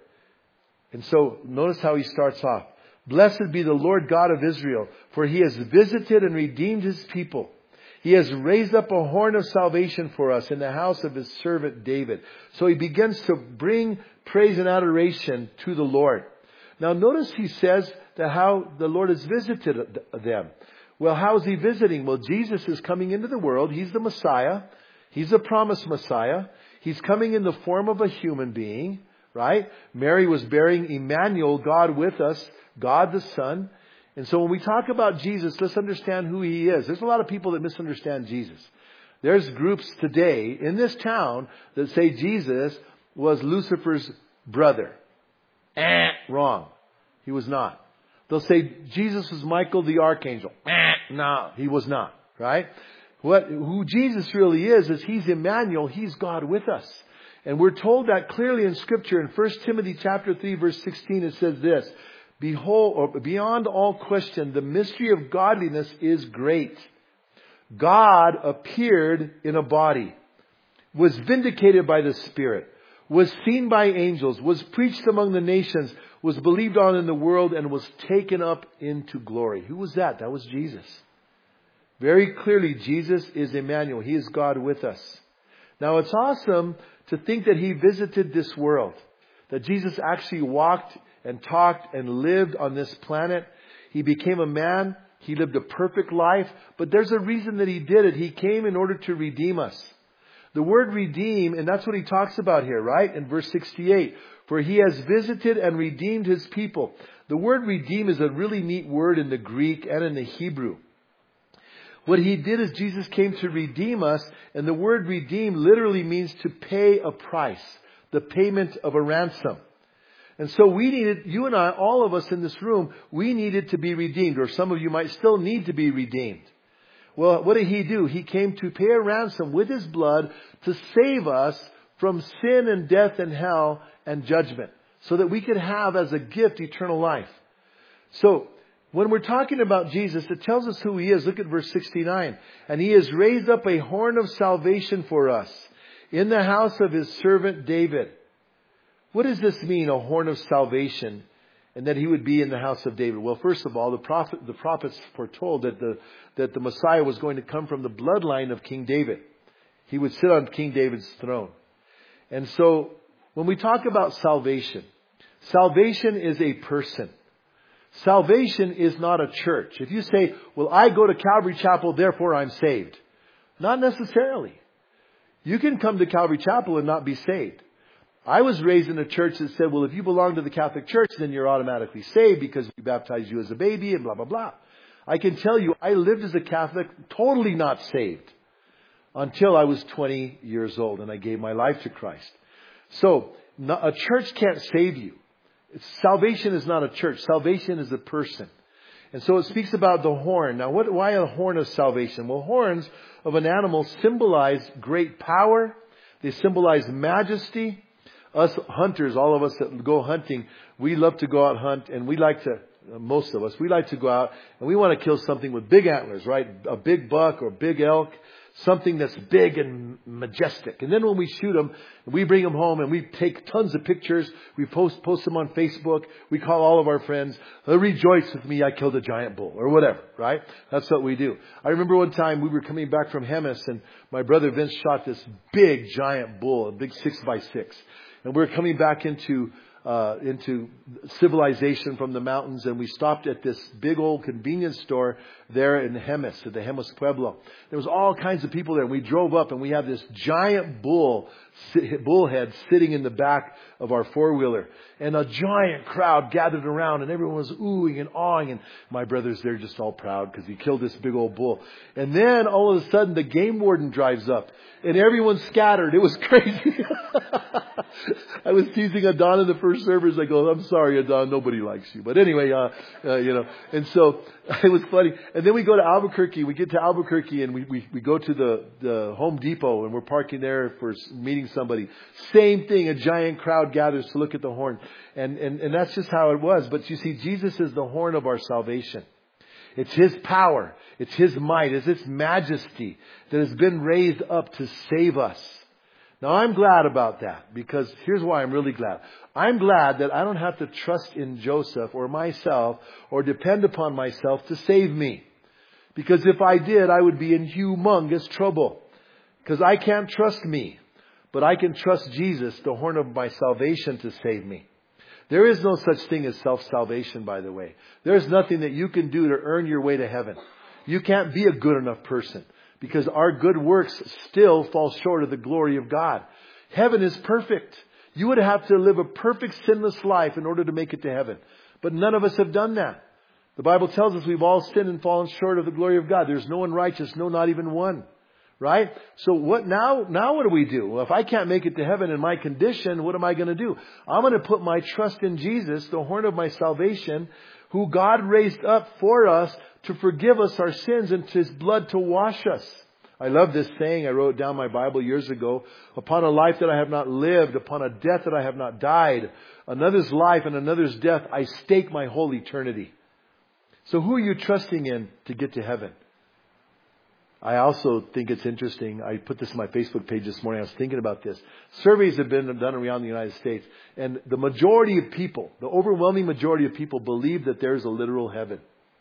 And so notice how he starts off. Blessed be the Lord God of Israel, for he has visited and redeemed his people. He has raised up a horn of salvation for us in the house of his servant David. So he begins to bring praise and adoration to the Lord. Now notice he says that how the Lord has visited them. Well, how is he visiting? Well, Jesus is coming into the world. He's the Messiah. He's the promised Messiah. He's coming in the form of a human being, right? Mary was bearing Emmanuel, God with us, God the Son. And so when we talk about Jesus, let's understand who he is. There's a lot of people that misunderstand Jesus. There's groups today in this town that say Jesus was Lucifer's brother. Wrong. He was not. They'll say Jesus was Michael the archangel. No, he was not. Right? Who Jesus really is he's Emmanuel. He's God with us. And we're told that clearly in Scripture. In 1 Timothy chapter 3 verse 16 it says this. Behold, or beyond all question, the mystery of godliness is great. God appeared in a body, was vindicated by the Spirit, was seen by angels, was preached among the nations, was believed on in the world, and was taken up into glory. Who was that? That was Jesus. Very clearly, Jesus is Emmanuel. He is God with us. Now, it's awesome to think that he visited this world, that Jesus actually walked and talked and lived on this planet. He became a man. He lived a perfect life. But there's a reason that he did it. He came in order to redeem us. The word redeem, and that's what he talks about here, right? In verse 68. For he has visited and redeemed his people. The word redeem is a really neat word in the Greek and in the Hebrew. What he did is Jesus came to redeem us. And the word redeem literally means to pay a price. The payment of a ransom. And so we needed, you and I, all of us in this room, we needed to be redeemed. Or some of you might still need to be redeemed. Well, what did he do? He came to pay a ransom with his blood to save us from sin and death and hell and judgment. So that we could have as a gift eternal life. So when we're talking about Jesus, it tells us who he is. Look at verse 69. And he has raised up a horn of salvation for us in the house of his servant David. What does this mean, a horn of salvation, and that he would be in the house of David? Well, first of all, the prophets foretold that the Messiah was going to come from the bloodline of King David. He would sit on King David's throne. And so, when we talk about salvation, salvation is a person. Salvation is not a church. If you say, well, I go to Calvary Chapel, therefore I'm saved. Not necessarily. You can come to Calvary Chapel and not be saved. I was raised in a church that said, well, if you belong to the Catholic Church, then you're automatically saved because we baptized you as a baby and blah, blah, blah. I can tell you, I lived as a Catholic totally not saved until I was 20 years old and I gave my life to Christ. So, a church can't save you. Salvation is not a church. Salvation is a person. And so it speaks about the horn. Now, why a horn of salvation? Well, horns of an animal symbolize great power. They symbolize majesty. Us hunters, all of us that go hunting, we love to go out hunt, and we like to, most of us, we like to go out and we want to kill something with big antlers, right? A big buck or big elk, something that's big and majestic. And then when we shoot them, we bring them home and we take tons of pictures. We post them on Facebook. We call all of our friends, rejoice with me, I killed a giant bull, or whatever, right? That's what we do. I remember one time we were coming back from Hemis, and my brother Vince shot this big giant bull, a big 6x6. And we're coming back into civilization from the mountains, and we stopped at this big old convenience store there in Hemis, at the Hemis Pueblo. There was all kinds of people there. We drove up, and we have this giant bull head sitting in the back of our four-wheeler. And a giant crowd gathered around, and everyone was oohing and awing. And my brother's there just all proud because he killed this big old bull. And then all of a sudden, the game warden drives up, and everyone scattered. It was crazy. I was teasing Adon in the first service. I go, I'm sorry, Adon, nobody likes you. But anyway, and so it was funny. And then we go to Albuquerque. We get to Albuquerque, and we go to the Home Depot, and we're parking there for meeting somebody. Same thing. A giant crowd gathers to look at the horn. And that's just how it was. But you see, Jesus is the horn of our salvation. It's His power. It's His might. It's His majesty that has been raised up to save us. Now, I'm glad about that, because here's why I'm really glad. I'm glad that I don't have to trust in Joseph or myself or depend upon myself to save me. Because if I did, I would be in humongous trouble. Because I can't trust me. But I can trust Jesus, the horn of my salvation, to save me. There is no such thing as self-salvation, by the way. There's nothing that you can do to earn your way to heaven. You can't be a good enough person, because our good works still fall short of the glory of God. Heaven is perfect. You would have to live a perfect sinless life in order to make it to heaven. But none of us have done that. The Bible tells us we've all sinned and fallen short of the glory of God. There's no one righteous, no, not even one. Right? So what now what do we do? Well, if I can't make it to heaven in my condition, what am I going to do? I'm going to put my trust in Jesus, the horn of my salvation, who God raised up for us to forgive us our sins and His blood to wash us. I love this saying. I wrote it down in my Bible years ago. Upon a life that I have not lived, upon a death that I have not died, another's life and another's death, I stake my whole eternity. So who are you trusting in to get to heaven? I also think it's interesting. I put this on my Facebook page this morning. I was thinking about this. Surveys have been done around the United States. And the majority of people, the overwhelming majority of people, believe that there's a literal heaven.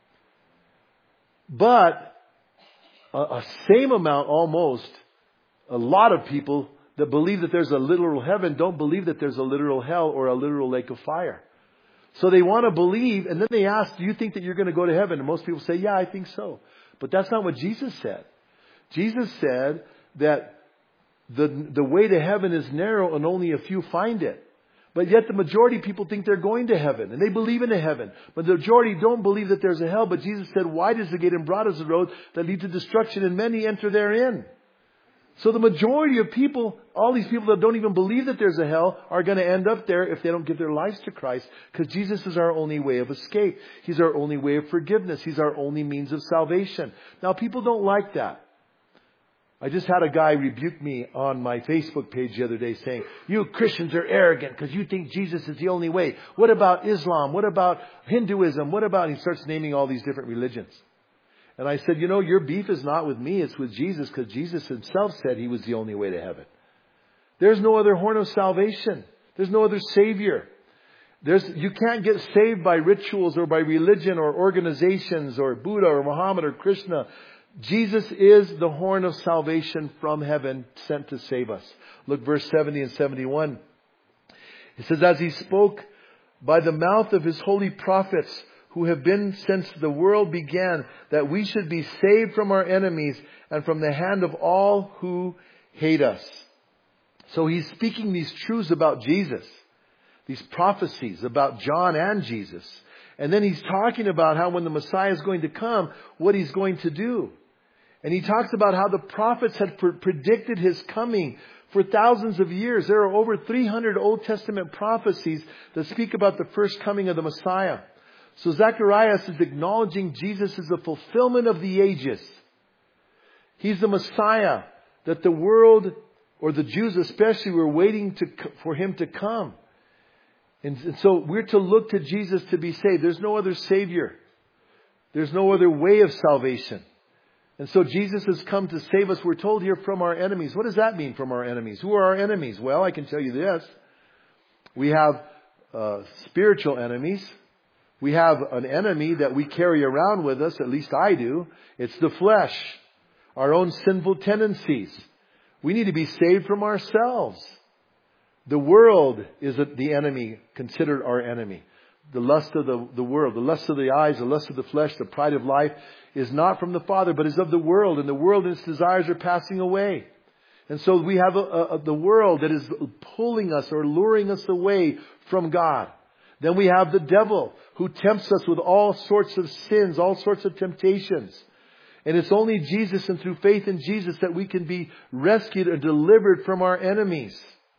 But a same amount, almost, a lot of people that believe that there's a literal heaven don't believe that there's a literal hell or a literal lake of fire. So they want to believe, and then they ask, do you think that you're going to go to heaven? And most people say, yeah, I think so. But that's not what Jesus said. Jesus said that the way to heaven is narrow and only a few find it. But yet the majority of people think they're going to heaven and they believe in a heaven. But the majority don't believe that there's a hell. But Jesus said, wide is the gate and broad is the road that lead to destruction, and many enter therein. So the majority of people, all these people that don't even believe that there's a hell, are going to end up there if they don't give their lives to Christ. Because Jesus is our only way of escape. He's our only way of forgiveness. He's our only means of salvation. Now, people don't like that. I just had a guy rebuke me on my Facebook page the other day saying, you Christians are arrogant because you think Jesus is the only way. What about Islam? What about Hinduism? What about... He starts naming all these different religions. And I said, your beef is not with me, it's with Jesus, because Jesus Himself said He was the only way to heaven. There's no other horn of salvation. There's no other Savior. You can't get saved by rituals or by religion or organizations or Buddha or Muhammad or Krishna. Jesus is the horn of salvation from heaven, sent to save us. Look, verse 70 and 71. It says, as He spoke by the mouth of His holy prophets, who have been since the world began, that we should be saved from our enemies and from the hand of all who hate us. So He's speaking these truths about Jesus, these prophecies about John and Jesus. And then He's talking about how when the Messiah is going to come, what He's going to do. And He talks about how the prophets had predicted His coming for thousands of years. There are over 300 Old Testament prophecies that speak about the first coming of the Messiah. So Zacharias is acknowledging Jesus is the fulfillment of the ages. He's the Messiah that the world, or the Jews especially, were waiting for Him to come. And so we're to look to Jesus to be saved. There's no other Savior. There's no other way of salvation. And so Jesus has come to save us. We're told here, from our enemies. What does that mean, from our enemies? Who are our enemies? Well, I can tell you this. We have spiritual enemies. We have an enemy that we carry around with us, at least I do. It's the flesh, our own sinful tendencies. We need to be saved from ourselves. The world is the enemy, considered our enemy. The lust of the world, the lust of the eyes, the lust of the flesh, the pride of life is not from the Father, but is of the world. And the world and its desires are passing away. And so we have the world that is pulling us or luring us away from God. Then we have the devil, who tempts us with all sorts of sins, all sorts of temptations. And it's only Jesus, and through faith in Jesus, that we can be rescued and delivered from our enemies.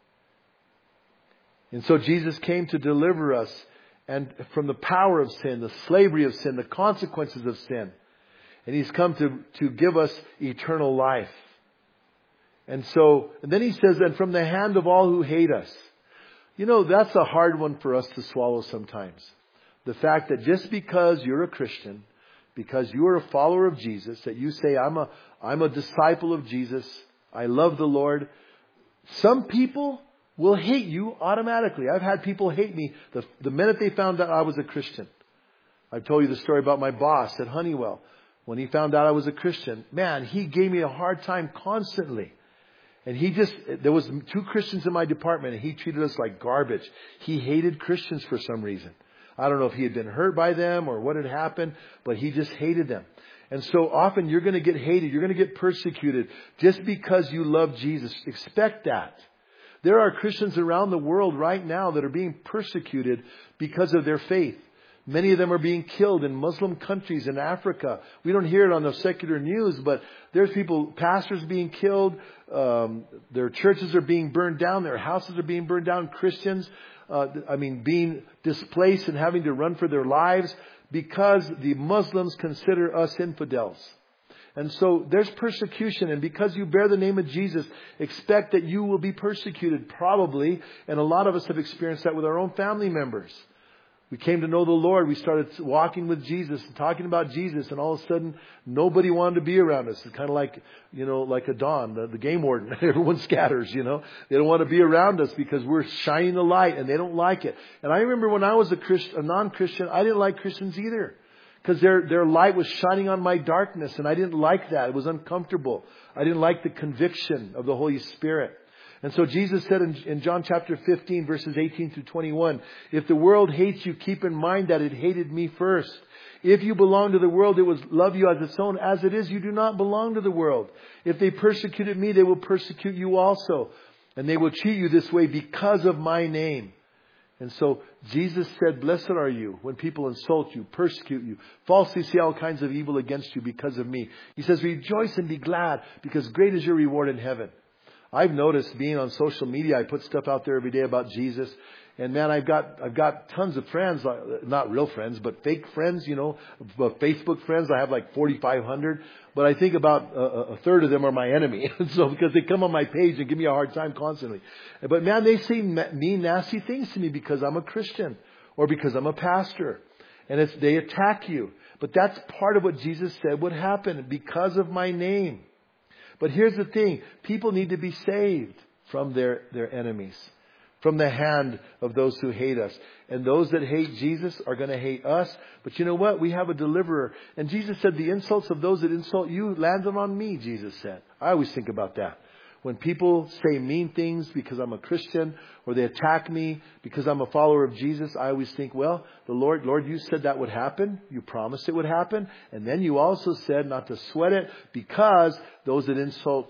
And so Jesus came to deliver us and from the power of sin, the slavery of sin, the consequences of sin. And He's come to give us eternal life. And then He says, and from the hand of all who hate us. You know, that's a hard one for us to swallow sometimes. The fact that just because you're a Christian, because you are a follower of Jesus, that you say, I'm a disciple of Jesus, I love the Lord. Some people will hate you automatically. I've had people hate me the minute they found out I was a Christian. I've told you the story about my boss at Honeywell. When he found out I was a Christian, man, he gave me a hard time constantly. And there was 2 Christians in my department, and he treated us like garbage. He hated Christians for some reason. I don't know if he had been hurt by them or what had happened, but he just hated them. And so often you're going to get hated. You're going to get persecuted just because you love Jesus. Expect that. There are Christians around the world right now that are being persecuted because of their faith. Many of them are being killed in Muslim countries in Africa. We don't hear it on the secular news, but there's pastors being killed. Their churches are being burned down. Their houses are being burned down. Christians, being displaced and having to run for their lives because the Muslims consider us infidels. And so there's persecution, and because you bear the name of Jesus, expect that you will be persecuted, probably. And a lot of us have experienced that with our own family members. We came to know the Lord. We started walking with Jesus and talking about Jesus, and all of a sudden, nobody wanted to be around us. It's kind of like, like a Don, the game warden. Everyone scatters, They don't want to be around us because we're shining the light, and they don't like it. And I remember when I was a non-Christian, I didn't like Christians either. Because their light was shining on my darkness, and I didn't like that. It was uncomfortable. I didn't like the conviction of the Holy Spirit. And so Jesus said in John chapter 15, verses 18 through 21, if the world hates you, keep in mind that it hated me first. If you belong to the world, it will love you as its own. As it is, you do not belong to the world. If they persecuted me, they will persecute you also. And they will treat you this way because of my name. And so Jesus said, blessed are you when people insult you, persecute you, falsely say all kinds of evil against you because of me. He says, rejoice and be glad, because great is your reward in heaven. I've noticed being on social media, I put stuff out there every day about Jesus. And man, I've got tons of friends, not real friends, but fake friends, Facebook friends. I have like 4,500, but I think about a third of them are my enemy. So because they come on my page and give me a hard time constantly. But man, they say mean, nasty things to me because I'm a Christian or because I'm a pastor. And they attack you. But that's part of what Jesus said would happen because of my name. But here's the thing. People need to be saved from their enemies, from the hand of those who hate us. And those that hate Jesus are going to hate us. But you know what? We have a deliverer. And Jesus said, the insults of those that insult you landed on me, Jesus said. I always think about that. When people say mean things because I'm a Christian, or they attack me because I'm a follower of Jesus, I always think, well, the Lord, you said that would happen. You promised it would happen. And then you also said not to sweat it, because those that insult,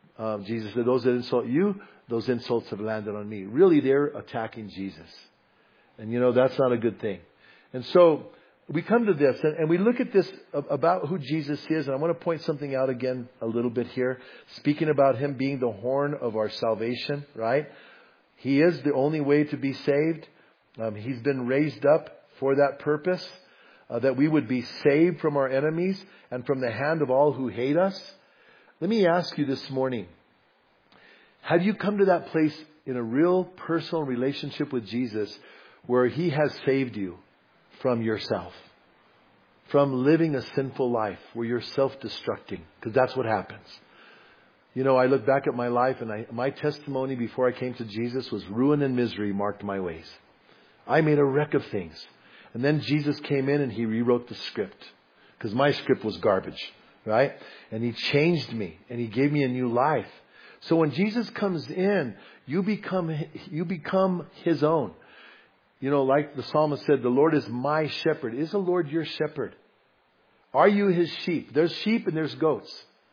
Jesus said, those that insult you, those insults have landed on me. Really, they're attacking Jesus. And that's not a good thing. And so we come to this and we look at this about who Jesus is. And I want to point something out again a little bit here. Speaking about Him being the horn of our salvation, right? He is the only way to be saved. He's been raised up for that purpose. that we would be saved from our enemies and from the hand of all who hate us. Let me ask you this morning, have you come to that place in a real personal relationship with Jesus where He has saved you from yourself? From living a sinful life where you're self-destructing? Because that's what happens. You know, I look back at my life and my testimony before I came to Jesus was ruin and misery marked my ways. I made a wreck of things. And then Jesus came in and He rewrote the script. Because my script was garbage, right? And He changed me and He gave me a new life. So when Jesus comes in, you become His own. You know, like the psalmist said, the Lord is my shepherd. Is the Lord your shepherd? Are you His sheep? There's sheep and there's goats.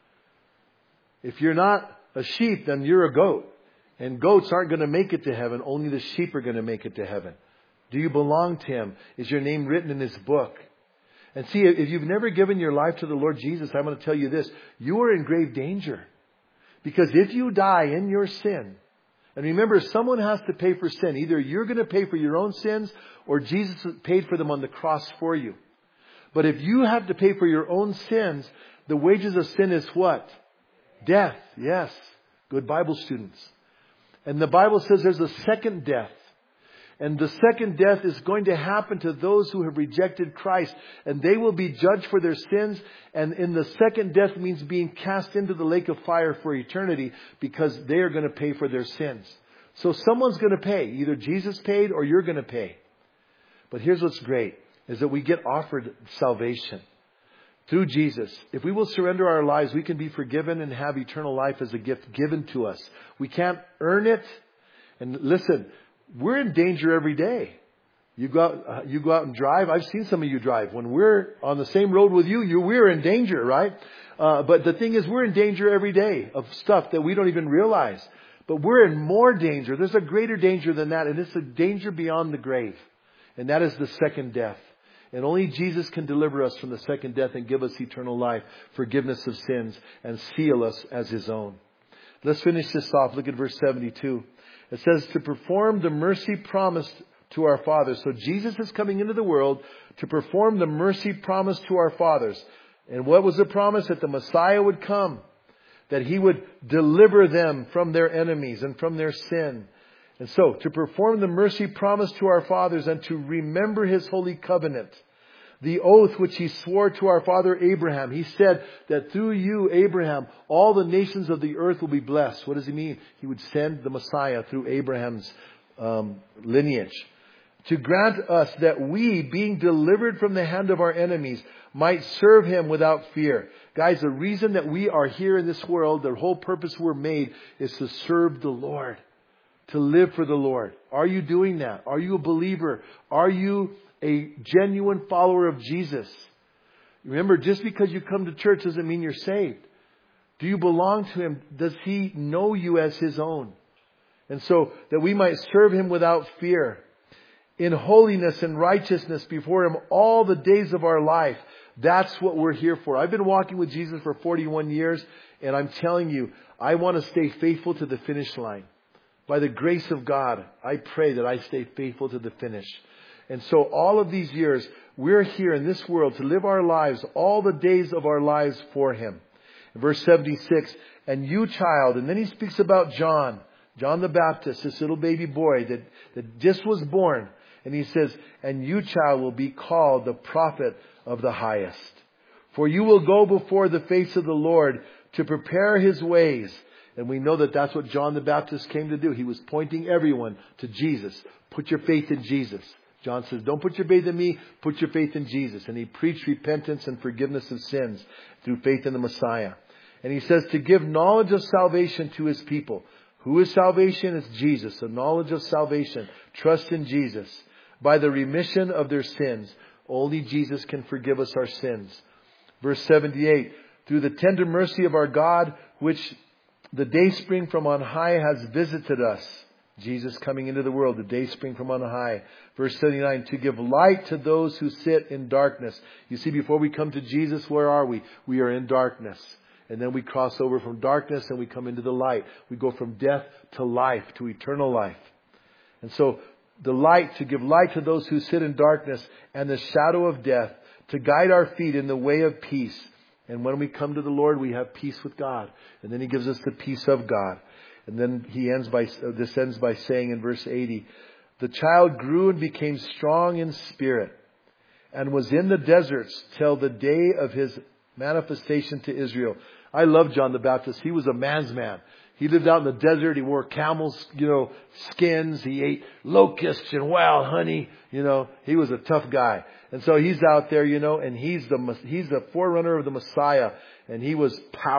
If you're not a sheep, then you're a goat. And goats aren't going to make it to heaven. Only the sheep are going to make it to heaven. Do you belong to Him? Is your name written in His book? And see, if you've never given your life to the Lord Jesus, I'm going to tell you this. You are in grave danger. Because if you die in your sin, and remember, someone has to pay for sin. Either you're going to pay for your own sins or Jesus paid for them on the cross for you. But if you have to pay for your own sins, the wages of sin is what? Death. Yes. Good Bible students. And the Bible says there's a second death. And the second death is going to happen to those who have rejected Christ. And they will be judged for their sins. And in the second death means being cast into the lake of fire for eternity because they are going to pay for their sins. So someone's going to pay. Either Jesus paid or you're going to pay. But here's what's great, is that we get offered salvation through Jesus. If we will surrender our lives, we can be forgiven and have eternal life as a gift given to us. We can't earn it. And listen, we're in danger every day. You go out and drive. I've seen some of you drive. When we're on the same road with you, we're in danger, right? But the thing is, we're in danger every day of stuff that we don't even realize. But we're in more danger. There's a greater danger than that. And it's a danger beyond the grave. And that is the second death. And only Jesus can deliver us from the second death and give us eternal life, forgiveness of sins, and seal us as His own. Let's finish this off. Look at verse 72. It says, to perform the mercy promised to our fathers. So Jesus is coming into the world to perform the mercy promised to our fathers. And what was the promise? That the Messiah would come. That He would deliver them from their enemies and from their sin. And so, to perform the mercy promised to our fathers and to remember His holy covenant. The oath which He swore to our father Abraham. He said that through you, Abraham, all the nations of the earth will be blessed. What does He mean? He would send the Messiah through Abraham's lineage. To grant us that we, being delivered from the hand of our enemies, might serve Him without fear. Guys, the reason that we are here in this world, the whole purpose we're made, is to serve the Lord. To live for the Lord. Are you doing that? Are you a believer? Are you a genuine follower of Jesus? Remember, just because you come to church doesn't mean you're saved. Do you belong to Him? Does He know you as His own? And so that we might serve Him without fear, in holiness and righteousness before Him all the days of our life. That's what we're here for. I've been walking with Jesus for 41 years, and I'm telling you, I want to stay faithful to the finish line. By the grace of God, I pray that I stay faithful to the finish. And so all of these years, we're here in this world to live our lives, all the days of our lives for Him. In verse 76, and you, child, and then He speaks about John the Baptist, this little baby boy that just was born. And He says, and you, child, will be called the prophet of the highest. For you will go before the face of the Lord to prepare His ways. And we know that that's what John the Baptist came to do. He was pointing everyone to Jesus. Put your faith in Jesus. John says, don't put your faith in me, put your faith in Jesus. And he preached repentance and forgiveness of sins through faith in the Messiah. And he says to give knowledge of salvation to His people. Who is salvation? It's Jesus. The knowledge of salvation. Trust in Jesus. By the remission of their sins. Only Jesus can forgive us our sins. Verse 78, through the tender mercy of our God, which the dayspring from on high has visited us. Jesus coming into the world, the dayspring from on high. Verse 79, to give light to those who sit in darkness. You see, before we come to Jesus, where are we? We are in darkness. And then we cross over from darkness and we come into the light. We go from death to life, to eternal life. And so, the light, to give light to those who sit in darkness and the shadow of death, to guide our feet in the way of peace. And when we come to the Lord, we have peace with God. And then He gives us the peace of God. And then this ends by saying in verse 80, the child grew and became strong in spirit and was in the deserts till the day of His manifestation to Israel. I love John the Baptist. He was a man's man. He lived out in the desert. He wore camels, skins. He ate locusts and wild honey. He was a tough guy. And so he's out there, and he's the forerunner of the Messiah. And he was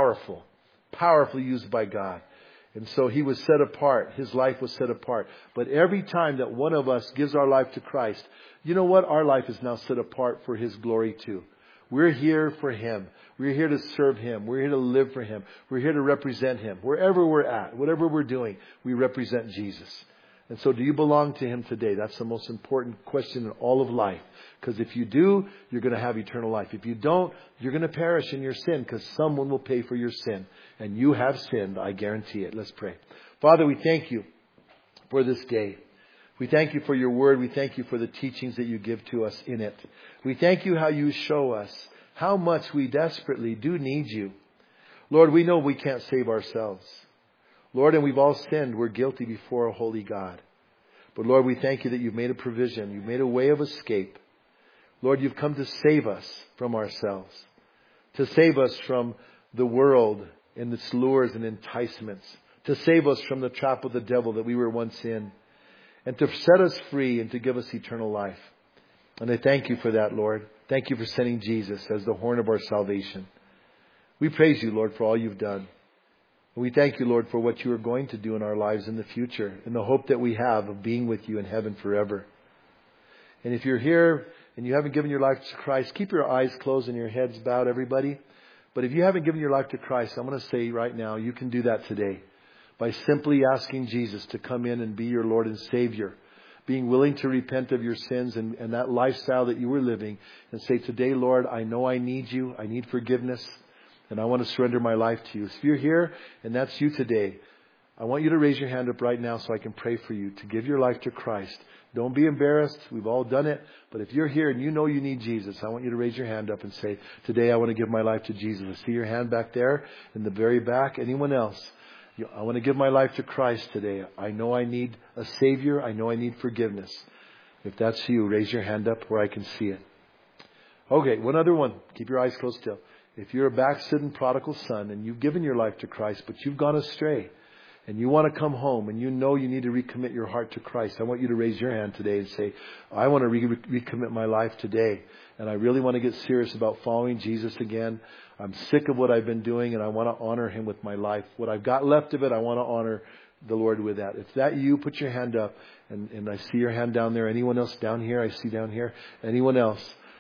powerfully used by God. And so he was set apart. His life was set apart. But every time that one of us gives our life to Christ, you know what? Our life is now set apart for His glory too. We're here for Him. We're here to serve Him. We're here to live for Him. We're here to represent Him. Wherever we're at, whatever we're doing, we represent Jesus. And so do you belong to Him today? That's the most important question in all of life. Because if you do, you're going to have eternal life. If you don't, you're going to perish in your sin because someone will pay for your sin. And you have sinned, I guarantee it. Let's pray. Father, we thank You for this day. We thank You for Your word. We thank You for the teachings that You give to us in it. We thank You how You show us how much we desperately do need You. Lord, we know we can't save ourselves. Lord, and we've all sinned. We're guilty before a holy God. But Lord, we thank You that You've made a provision. You've made a way of escape. Lord, You've come to save us from ourselves. To save us from the world and its lures and enticements. To save us from the trap of the devil that we were once in. And to set us free and to give us eternal life. And I thank You for that, Lord. Thank You for sending Jesus as the horn of our salvation. We praise You, Lord, for all You've done. And we thank You, Lord, for what You are going to do in our lives in the future. And the hope that we have of being with You in heaven forever. And if you're here and you haven't given your life to Christ, keep your eyes closed and your heads bowed, everybody. But if you haven't given your life to Christ, I'm going to say right now, you can do that today. By simply asking Jesus to come in and be your Lord and Savior. Being willing to repent of your sins and that lifestyle that you were living. And say, today, Lord, I know I need You. I need forgiveness. And I want to surrender my life to You. So if you're here and that's you today, I want you to raise your hand up right now so I can pray for you to give your life to Christ. Don't be embarrassed. We've all done it. But if you're here and you know you need Jesus, I want you to raise your hand up and say, today I want to give my life to Jesus. I see your hand back there in the very back. Anyone else? I want to give my life to Christ today. I know I need a Savior. I know I need forgiveness. If that's you, raise your hand up where I can see it. Okay, one other one. Keep your eyes closed still. If you're a backslidden prodigal son and you've given your life to Christ, but you've gone astray and you want to come home and you know you need to recommit your heart to Christ, I want you to raise your hand today and say, I want to recommit my life today. And I really want to get serious about following Jesus again. I'm sick of what I've been doing and I want to honor Him with my life. What I've got left of it, I want to honor the Lord with that. If that you, put your hand up. And I see your hand down there. Anyone else down here? I see down here. Anyone else?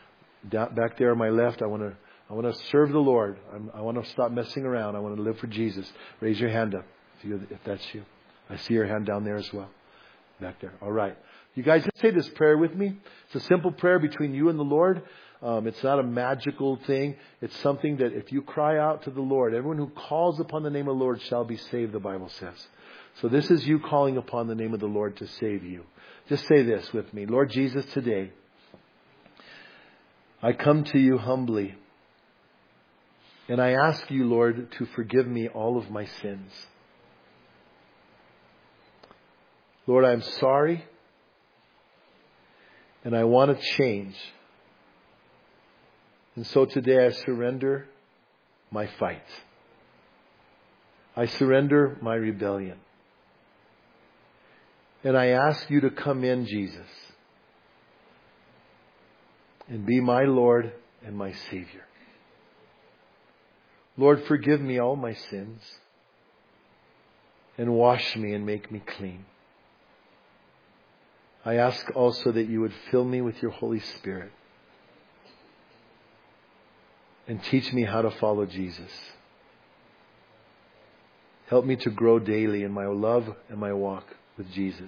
Back there on my left, I want to serve the Lord. I want to stop messing around. I want to live for Jesus. Raise your hand up if that's you. I see your hand down there as well. Back there. All right. You guys just say this prayer with me. It's a simple prayer between you and the Lord. It's not a magical thing. It's something that if you cry out to the Lord, everyone who calls upon the name of the Lord shall be saved, the Bible says. So this is you calling upon the name of the Lord to save you. Just say this with me. Lord Jesus, today, I come to You humbly. And I ask You, Lord, to forgive me all of my sins. Lord, I'm sorry. And I want to change. And so today I surrender my fight. I surrender my rebellion. And I ask You to come in, Jesus, and be my Lord and my Savior. Lord, forgive me all my sins and wash me and make me clean. I ask also that You would fill me with Your Holy Spirit and teach me how to follow Jesus. Help me to grow daily in my love and my walk with Jesus.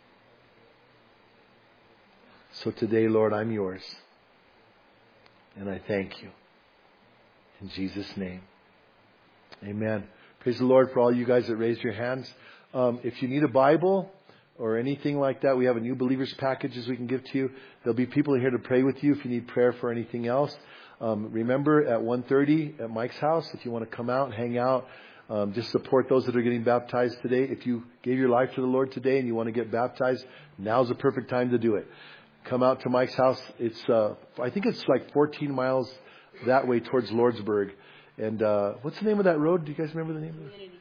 So today, Lord, I'm Yours. And I thank You. In Jesus' name. Amen. Praise the Lord for all you guys that raised your hands. If you need a Bible, or anything like that, we have a new believers packages we can give to you. There'll be people here to pray with you if you need prayer for anything else. Remember at 1:30 at Mike's house, if you want to come out and hang out, just support those that are getting baptized today. If you gave your life to the Lord today and you want to get baptized, now's the perfect time to do it. Come out to Mike's house. It's, I think it's like 14 miles that way towards Lordsburg. And, what's the name of that road? Do you guys remember the name of it?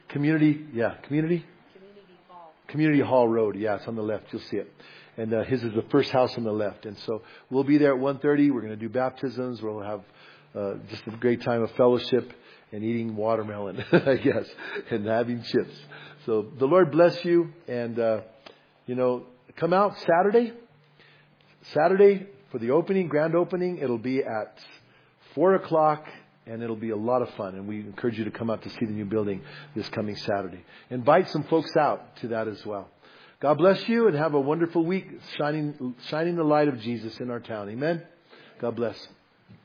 Community Hall Road. Yeah, it's on the left. You'll see it. And, his is the first house on the left. And so we'll be there at 1:30. We're going to do baptisms. We'll have, just a great time of fellowship and eating watermelon, I guess, and having chips. So the Lord bless you. And, come out Saturday for the opening, grand opening. It'll be at 4:00 and it'll be a lot of fun. And we encourage you to come out to see the new building this coming Saturday. Invite some folks out to that as well. God bless you and have a wonderful week shining the light of Jesus in our town. Amen. God bless.